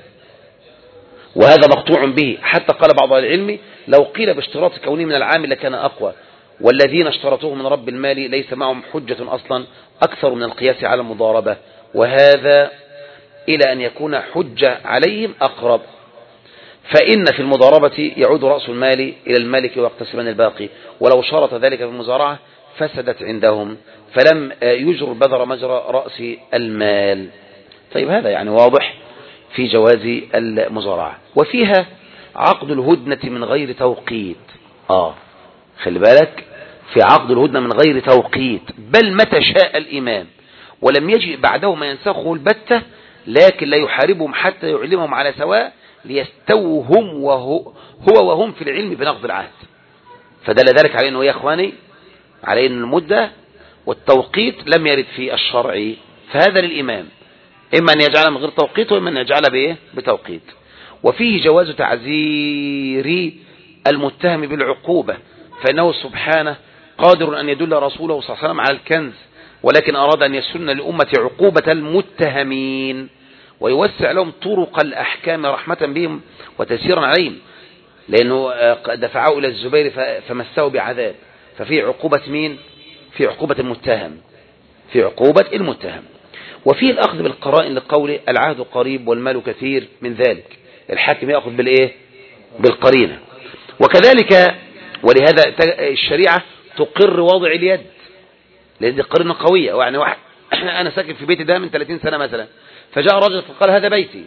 وهذا مقطوع به. حتى قال بعض العلم لو قيل باشتراط كونه من العامل لكان أقوى، والذين اشترطوه من رب المال ليس معهم حجة أصلا أكثر من القياس على المضاربة، وهذا إلى أن يكون حجة عليهم أقرب. فإن في المضاربة يعود رأس المال إلى المالك ويقتسمان الباقي، ولو شرط ذلك في المزارعة فسدت عندهم، فلم يجر البذر مجرى رأس المال. طيب هذا يعني واضح في جواز المزارعة. وفيها عقد الهدنة من غير توقيت. آه خلي بالك، في عقد الهدنة من غير توقيت، بل متى شاء الإمام، ولم يجئ بعده ما ينسخه البتة، لكن لا يحاربهم حتى يعلمهم على سواء ليستووا هم وهو هو وهم في العلم بنقض العهد. فدل ذلك على أنه يا أخواني على أن المدة والتوقيت لم يرد في الشرع، فهذا للإمام إما أن يجعل من غير توقيت وإما أن يجعل بإيه بتوقيت. وفيه جواز تعزير المتهم بالعقوبة، فإنه سبحانه قادر أن يدل رسوله صلى الله عليه وسلم على الكنز، ولكن أراد أن يسن للأمة عقوبة المتهمين ويوسع لهم طرق الأحكام رحمة بهم وتيسيرا عليهم، لأنه دفعه إلى الزبير فمسه بعذاب، ففي عقوبة مين؟ في عقوبة المتهم، في عقوبة المتهم. وفيه الأخذ بالقرائن لقوله العهد قريب والمال كثير من ذلك، الحاكم يأخذ بالإيه؟ بالقرينة. وكذلك ولهذا الشريعة تقر وضع اليد، لأن دي قرينة قوية. يعني واحد أنا ساكن في بيتي ده من ثلاثين سنة مثلا، فجاء رجل فقال هذا بيتي،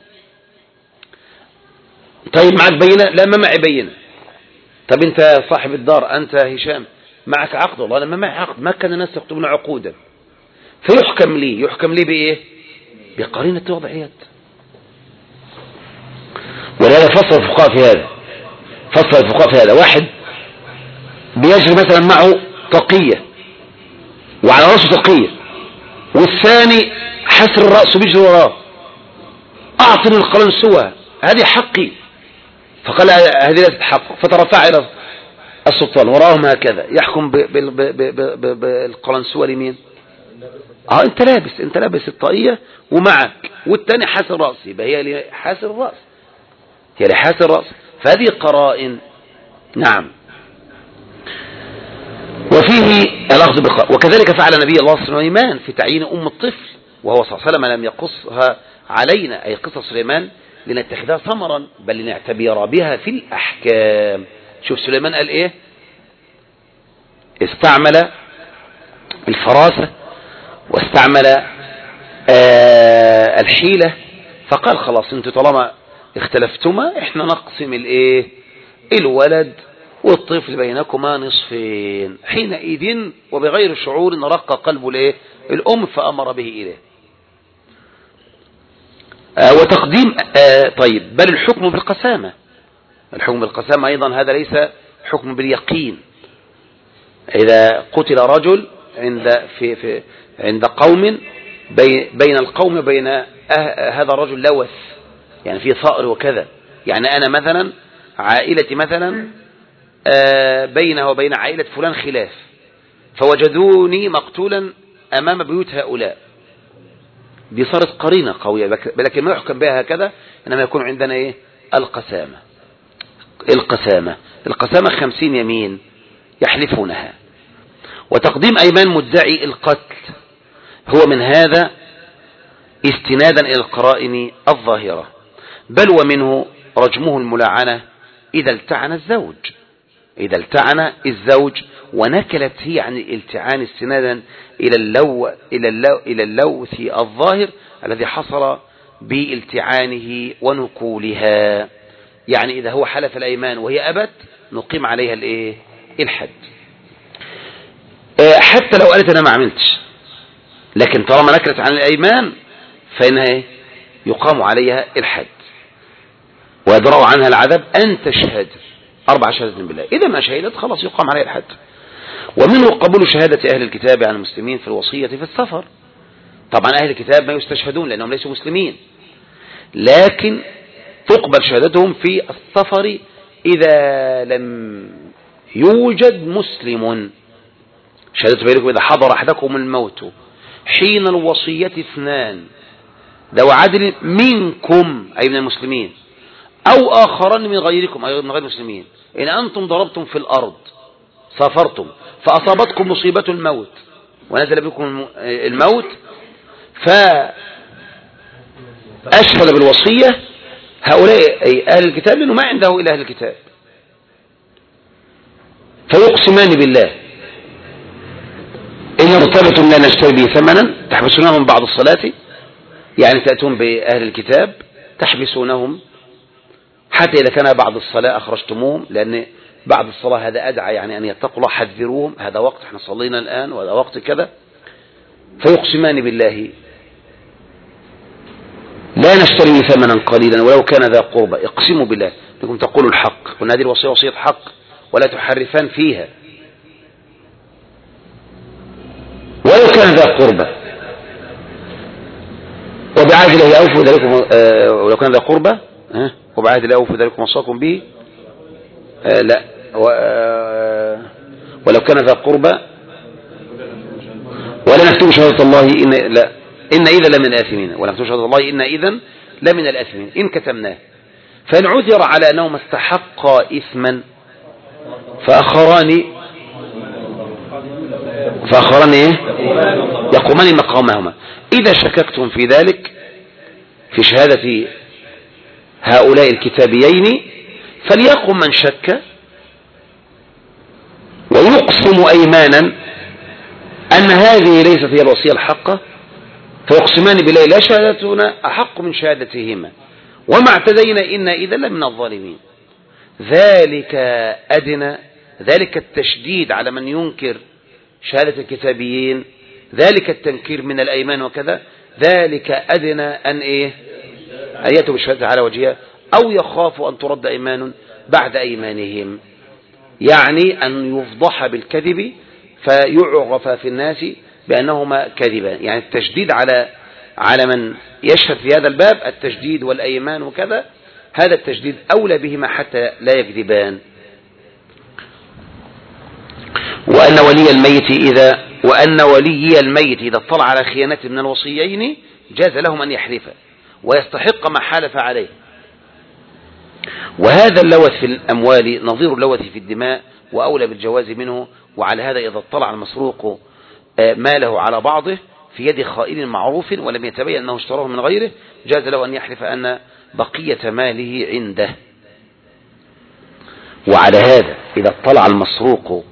طيب معك بينة؟ لا ما معي بينة. طب أنت صاحب الدار أنت هشام معك عقد؟ والله أنا ما معي عقد، ما كان الناس يكتبون عقودا. فيحكم لي يحكم لي بإيه؟ بقرينة وضع اليد. ولهذا فصل الفقهاء في هذا، فصل الفقهاء في هذا. واحد بيجري مثلا معه طاقية وعلى رأسه طاقية، والثاني حسر الرأس بيجري وراه، أعطني القلنسوة هذه حقي، فقال هذه لا تتحقق، فترفع إلى السلطان وراهم هكذا يحكم بالقلنسوة لمين؟ اه انت لابس انت لابس الطاقية ومعك، والثاني حاسر الرأس، يبقى هي لحاسر الرأس، هي لحاسر الرأس، فهذه قرائن. نعم. وفيه الأخذ بالقرائن. وكذلك فعل نبي الله سليمان في تعيين أم الطفل، وهو صلى الله عليه وسلم لم يقصها علينا، أي قصة سليمان لنتخذها ثمرا، بل لنعتبر بها في الأحكام. شوف سليمان قال إيه؟ استعمل الفراسة واستعمل آه الحيلة، فقال خلاص انتوا طالما اختلفتما احنا نقسم الايه الولد والطفل بينكما نصفين. حينئذ وبغير شعور رق قلب الايه الام فامر به اليه. آه وتقديم آه طيب بل الحكم بالقسامة، الحكم بالقسامة ايضا هذا ليس حكم باليقين. اذا قتل رجل عند في في عند قوم بي بين القوم وبين أه هذا الرجل لوث، يعني في ثأر وكذا، يعني أنا مثلا عائلتي مثلا آه بينها وبين عائلة فلان خلاف، فوجدوني مقتولا أمام بيوت هؤلاء، دي صارت قرينة قوية، لكن ما يحكم بها هكذا، إنما يكون عندنا إيه القسامة. القسامة القسامة خمسين يمين يحلفونها. وتقديم أيمان مدعي القتل هو من هذا استنادا إلى القرائن الظاهرة، بل ومنه رجمه الملاعنة إذا التعن الزوج إذا التعن الزوج ونكلت هي عن الالتعان استنادا إلى اللو إلى اللو إلى اللوث الظاهر الذي حصل بالتعانه ونكولها. يعني إذا هو حلف الأيمان وهي أبت نقيم عليها الإيه؟ الحد، حتى لو قالت أنا ما عملتش، لكن طالما نكلت عن الأيمان فإنها يقام عليها الحد ويدرأ عنها العذاب أن تشهد أربع شهادات بالله. إذا ما شهدت خلاص يقام عليها الحد. ومنه قبول شهادة أهل الكتاب عن المسلمين في الوصية في السفر. طبعا أهل الكتاب ما يستشهدون لأنهم ليسوا مسلمين، لكن تقبل شهادتهم في السفر إذا لم يوجد مسلم. شهادة بينكم إذا حضر أحدكم الموت حين الوصية اثنان ذو عدل منكم أي من المسلمين أو آخران من غيركم أي من غير المسلمين، إن أنتم ضربتم في الأرض سافرتم فأصابتكم مصيبة الموت ونزل بكم الموت فأشهد بالوصية هؤلاء أي أهل الكتاب لأنه ما عنده إلا أهل الكتاب، فيقسمان بالله إن ارتبتم لا نشتري به ثمنا تحبسونهم بعض الصلاة، يعني تأتون بأهل الكتاب تحبسونهم حتى إذا كان بعض الصلاة أخرجتموهم، لأن بعض الصلاة هذا أدعى يعني أن يتقوا الله حذروهم، هذا وقت احنا صلينا الآن وهذا وقت كذا. فيقسمان بالله لا نشتري ثمنا قليلا ولو كان ذا قربى، اقسموا بالله لكم تقولوا الحق، قلنا هذه الوصية وصية حق ولا تحرفان فيها، ولو كان ذا قربى وبعهد الله أوفوا ذلكم آه ولو كان ذا قربى آه وبعهد الله أوفوا ذلكم وصاكم به آه لا آه ولو كان ذا قربى ولا نكتب شهادة الله إن لا إن إذا لمن الآثمين ولا نكتب شهادة الله إن إذا لمن الآثمين إن كتمناه. فإن عثر على أنهما استحقا إثما فأخران فأخران إيه؟ يقومان مقامهما. إذا شككتم في ذلك في شهادة هؤلاء الكتابيين فليقم من شك ويقسم أيمانا أن هذه ليست هي الوصية الحقة، فيقسمان بالله لا شهادتنا أحق من شهادتهما وما اعتدينا إنا إذا لمن الظالمين. ذلك أدنى، ذلك التشديد على من ينكر شهادة الكتابيين، ذلك التنكير من الأيمان وكذا، ذلك أدنى أن إيه أن يأتوا بالشهادة على وجهها أو يخافوا أن ترد أيمان بعد أيمانهم، يعني أن يفضح بالكذب فيعرف في الناس بأنهما كذبان. يعني التشديد على على من يشهد في هذا الباب، التشديد والأيمان وكذا، هذا التشديد أولى بهما حتى لا يكذبان. وأن ولي الميت إذا وأن ولي الميت إذا اطلع على خيانة من الوصيين جاز لهم أن يحلف ويستحق ما حالف عليه. وهذا اللوث في الأموال نظير اللوث في الدماء وأولى بالجواز منه. وعلى هذا إذا اطلع المسروق ماله على بعضه في يد خائن معروف ولم يتبين أنه اشتراه من غيره جاز له أن يحلف أن بقية ماله عنده. وعلى هذا إذا اطلع المسروق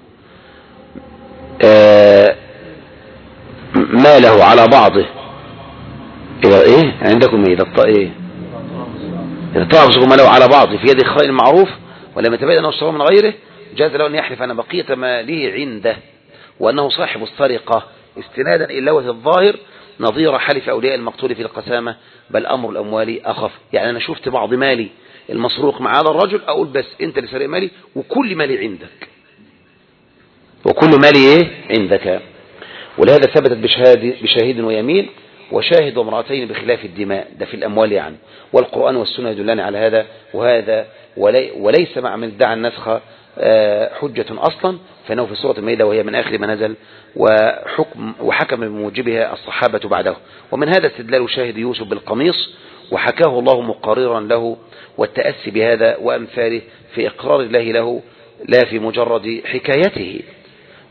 ماله على بعضه إذا إيه عندكم إيه إذا إيه إذا اطلع المسروق ماله على بعضه في يد خائن معروف ولم يتبين أنه اشتراه من غيره جاز له أن يحلف أن بقية ماله عنده وأنه صاحب السرقة استنادا إلى اللوث الظاهر نظير حلف أولياء المقتول في القسامة بل أمر الأموال أخف. يعني أنا شفت بعض مالي المسروق مع هذا الرجل أقول بس أنت اللي سرق مالي وكل مالي عندك وكل مالي إيه عندك. ولهذا ثبتت بشهاد بشاهد ويمين وشاهد وامرأتين بخلاف الدماء، ده في الأموال يعني، والقرآن والسنة يدلان على هذا. وهذا ولي وليس مع من ادعى النسخ حجة أصلا، فإنه في سورة المائدة وهي من آخر ما نزل وحكم وحكم بموجبها الصحابة بعده. ومن هذا استدلال شاهد يوسف بالقميص وحكاه الله مقررا له والتأسي بهذا وأمثاله في إقرار الله له لا في مجرد حكايته.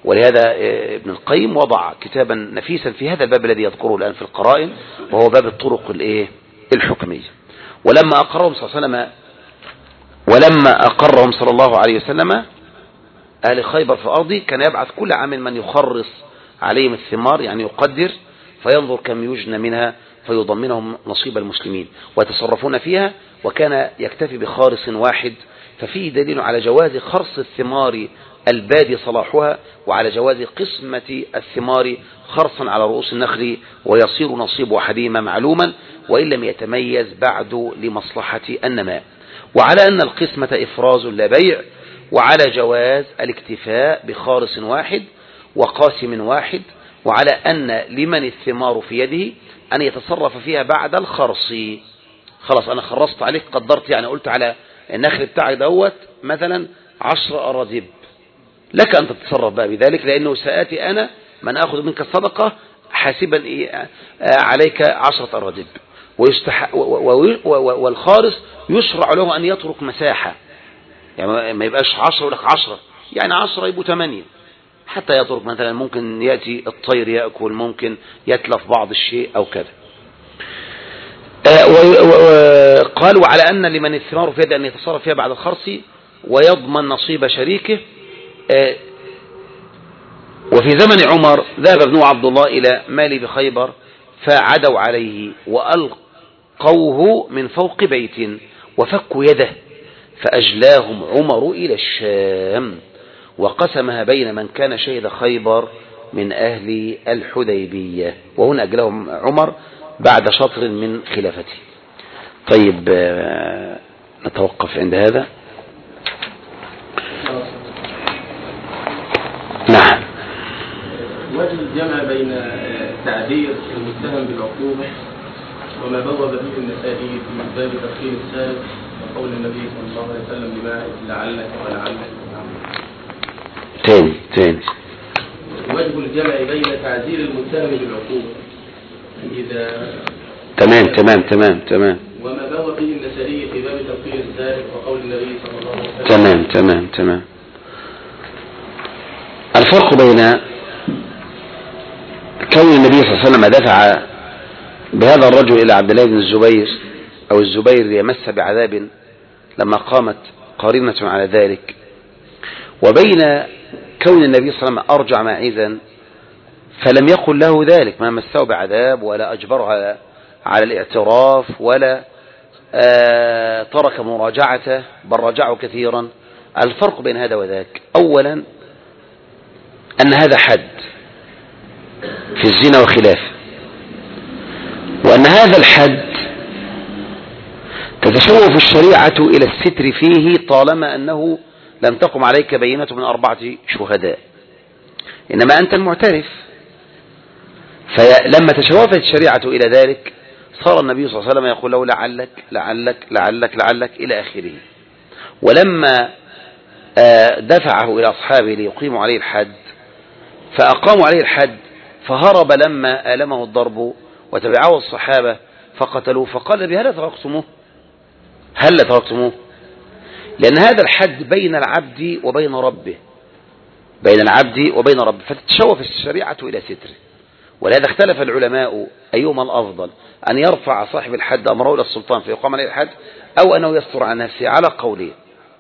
ولهذا ابن القيم وضع كتابا نفيسا في هذا الباب الذي يذكره الآن في القرائن، وهو باب الطرق الايه الحكمية. ولما أقرهم صلى الله عليه وسلم ولما أقرهم صلى الله عليه وسلم أهل خيبر في أرضه، كان يبعث كل عام من يخرص عليهم الثمار، يعني يقدر فينظر كم يجنى منها فيضمنهم نصيب المسلمين ويتصرفون فيها، وكان يكتفي بخارص واحد. ففيه دليل على جواز خرص الثمار البادي صلاحها، وعلى جواز قسمة الثمار خرصا على رؤوس النخل، ويصير نصيب أحدهما معلوما وإن لم يتميز بعد لمصلحة النماء. وعلى أن القسمة إفراز لا بيع، وعلى جواز الاكتفاء بخارص واحد وقاسم واحد، وعلى أن لمن الثمار في يده أن يتصرف فيها بعد الخرص. خلاص أنا خرصت عليك، قدرت يعني قلت على النخل بتاعك دوت مثلا عشر أراضب، لك أن تتصرف بقى بذلك، لأنه سآتي أنا من أخذ منك الصدقة حاسبا إيه عليك عشرة أراضب، والخارص يشرع له أن يترك مساحة، يعني ما يبقاش عشرة يقول لك عشرة، يعني عشرة يبقوا ثمانية، حتى يترك مثلا ممكن يأتي الطير يأكل، ممكن يتلف بعض الشيء أو كذا. قالوا على أن لمن الثمار في يده أن يتصرف فيها بعد الخرص ويضمن نصيب شريكه. وفي زمن عمر ذهب ابن عبد الله إلى مال بخيبر فعدوا عليه وألقوه من فوق بيت وفكوا يده، فأجلاهم عمر إلى الشام وقسمها بين من كان شهد خيبر من أهل الحديبية، وهنا أجلاهم عمر بعد شطر من خلافته. طيب نتوقف عند هذا. نعم. وجه الجمع بين تعبير المتهم بالعقوبة وما بوب به النسائي في باب تفصيل السالك وقول النبي صلى الله عليه وسلم لماعز لعلك ولعلك. تاني تاني. وجه الجمع بين تعزير المتهم بالعقوبة إذا تمام تمام تمام تمام وما بوب به النسائي في باب تفصيل السالك وقول النبي صلى الله عليه وسلم. تمام تمام تمام. الفرق بين كون النبي صلى الله عليه وسلم دفع بهذا الرجل إلى عبد الله بن الزبير أو الزبير ليمس بعذاب لما قامت قرينة على ذلك، وبين كون النبي صلى الله عليه وسلم أرجع ماعزا فلم يقل له ذلك، ما مسه بعذاب ولا أجبره على الاعتراف ولا آه ترك مراجعته بل رجعه كثيرا. الفرق بين هذا وذاك أولا أن هذا حد في الزنا وخلافه، وأن هذا الحد تتشوف الشريعة إلى الستر فيه طالما أنه لم تقم عليك بينة من أربعة شهداء، إنما أنت المعترف. فلما تشوفت الشريعة إلى ذلك صار النبي صلى الله عليه وسلم يقول له لعلك لعلك لعلك لعلك إلى آخره. ولما دفعه إلى أصحابه ليقيموا عليه الحد فأقاموا عليه الحد فهرب لما آلمه الضرب وتبعه الصحابة فقتلوه، فقال بهذا تركتموه، هل تركتموه؟ لأن هذا الحد بين العبد وبين ربه، بين العبد وبين ربه، فتتشوف الشريعة إلى ستره. ولهذا اختلف العلماء أيهما الأفضل، أن يرفع صاحب الحد أمره إلى السلطان فيقام عليه الحد أو أنه يستر عن نفسه، على قولين.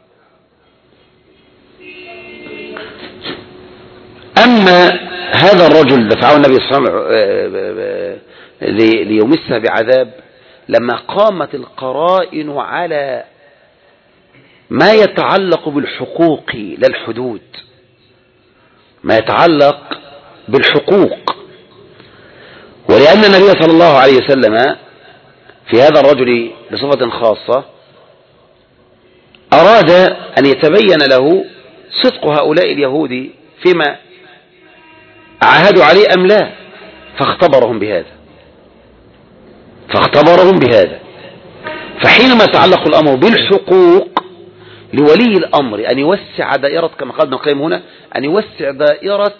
أما هذا الرجل دفعه النبي صلى الله عليه وسلم ليمسه بعذاب لما قامت القرائن على ما يتعلق بالحقوق لا الحدود، ما يتعلق بالحقوق. ولأن النبي صلى الله عليه وسلم في هذا الرجل بصفة خاصة أراد أن يتبين له صدق هؤلاء اليهود فيما عاهدوا عليه أم لا، فاختبرهم بهذا فاختبرهم بهذا فحينما تعلق الأمر بالحقوق لولي الأمر أن يوسع دائرة، كما قال ابن القيم هنا، أن يوسع دائرة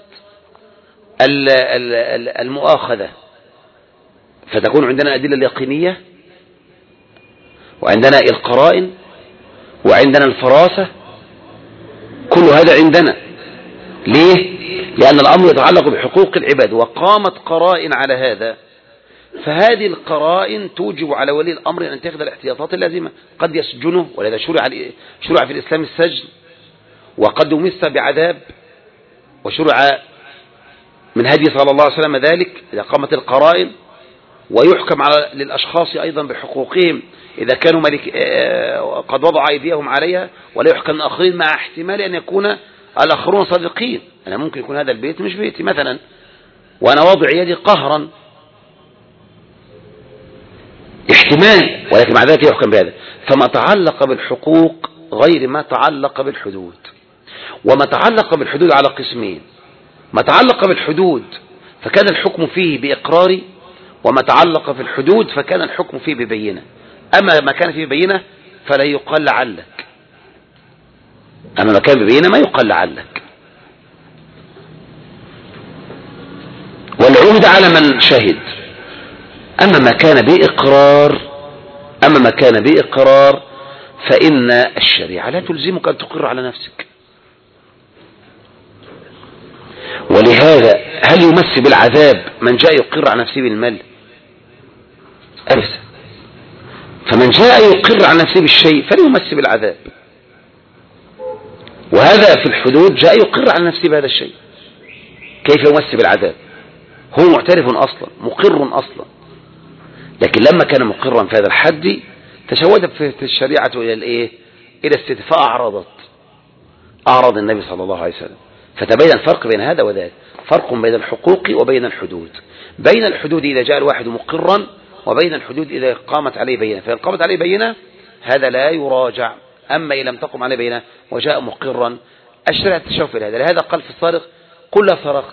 المؤاخذة، فتكون عندنا أدلة اليقينية وعندنا القرائن وعندنا الفراسة، كل هذا عندنا. ليه؟ لأن الأمر يتعلق بحقوق العباد، وقامت قرائن على هذا، فهذه القرائن توجب على ولي الأمر أن يتخذ الاحتياطات اللازمة. قد يسجنه، ولذا شرع شرع في الإسلام السجن، وقد يمس بعذاب، وشرع من هدي صلى الله عليه وسلم ذلك إذا قامت القرائن، ويحكم على للأشخاص أيضا بحقوقهم إذا كانوا ملك قد وضع أيديهم عليها، ولا يحكم الآخرين مع احتمال أن يكون الآخرون صادقين. أنا ممكن يكون هذا البيت مش بيتي مثلا، وأنا واضع يدي قهرا، احتمال، ولكن مع ذلك يحكم بهذا. فما تعلق بالحقوق غير ما تعلق بالحدود. وما تعلق بالحدود على قسمين: ما تعلق بالحدود فكان الحكم فيه بإقرار، وما تعلق في الحدود فكان الحكم فيه ببينة. أما ما كان فيه ببينة فلا يقال لعلك، أما ما كان ببينة ما يقال لعلك. والعود على من شهد. أما ما كان بإقرار أما ما كان بإقرار فإن الشريعة لا تلزمك أن تقر على نفسك. ولهذا هل يمس بالعذاب من جاء يقر على نفسه بالمال؟ أبدا. فمن جاء يقر على نفسه بالشيء فلا يمس بالعذاب، وهذا في الحدود جاء يقر على نفسه بهذا الشيء، كيف يمس بالعذاب؟ هو معترف أصلا، مقر أصلا، لكن لما كان مقرا في هذا الحد تشودت في الشريعة إلى الإيه؟ إلى استدفاء أعرضت أعرض النبي صلى الله عليه وسلم. فتبين الفرق بين هذا وذاك، فرق بين الحقوق وبين الحدود. بين الحدود إذا جاء الواحد مقرا، وبين الحدود إذا قامت عليه بينة. فإن قامت عليه بينة هذا لا يراجع. أما إن لم تقم عليه بينة وجاء مقرا الشريعة تشوف إلى هذا. لهذا قال في السارق: قل لا سرقت.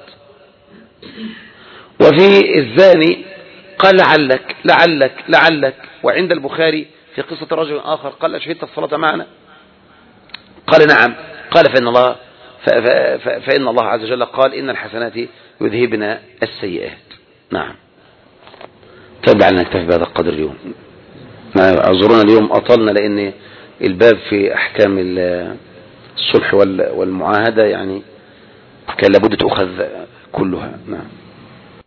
وفي الزاني قال لعلك لعلك لعلك. وعند البخاري في قصة رجل آخر قال: شهدت الصلاة معنا؟ قال: نعم. قال: فإن الله فإن الله عز وجل قال: إن الحسنات يذهبن السيئات. نعم. تبع أن نكتفي بهذا القدر اليوم. اعذرونا اليوم أطلنا، لأن الباب في أحكام الصلح والمعاهدة يعني كان لابد تأخذ كلها. نعم.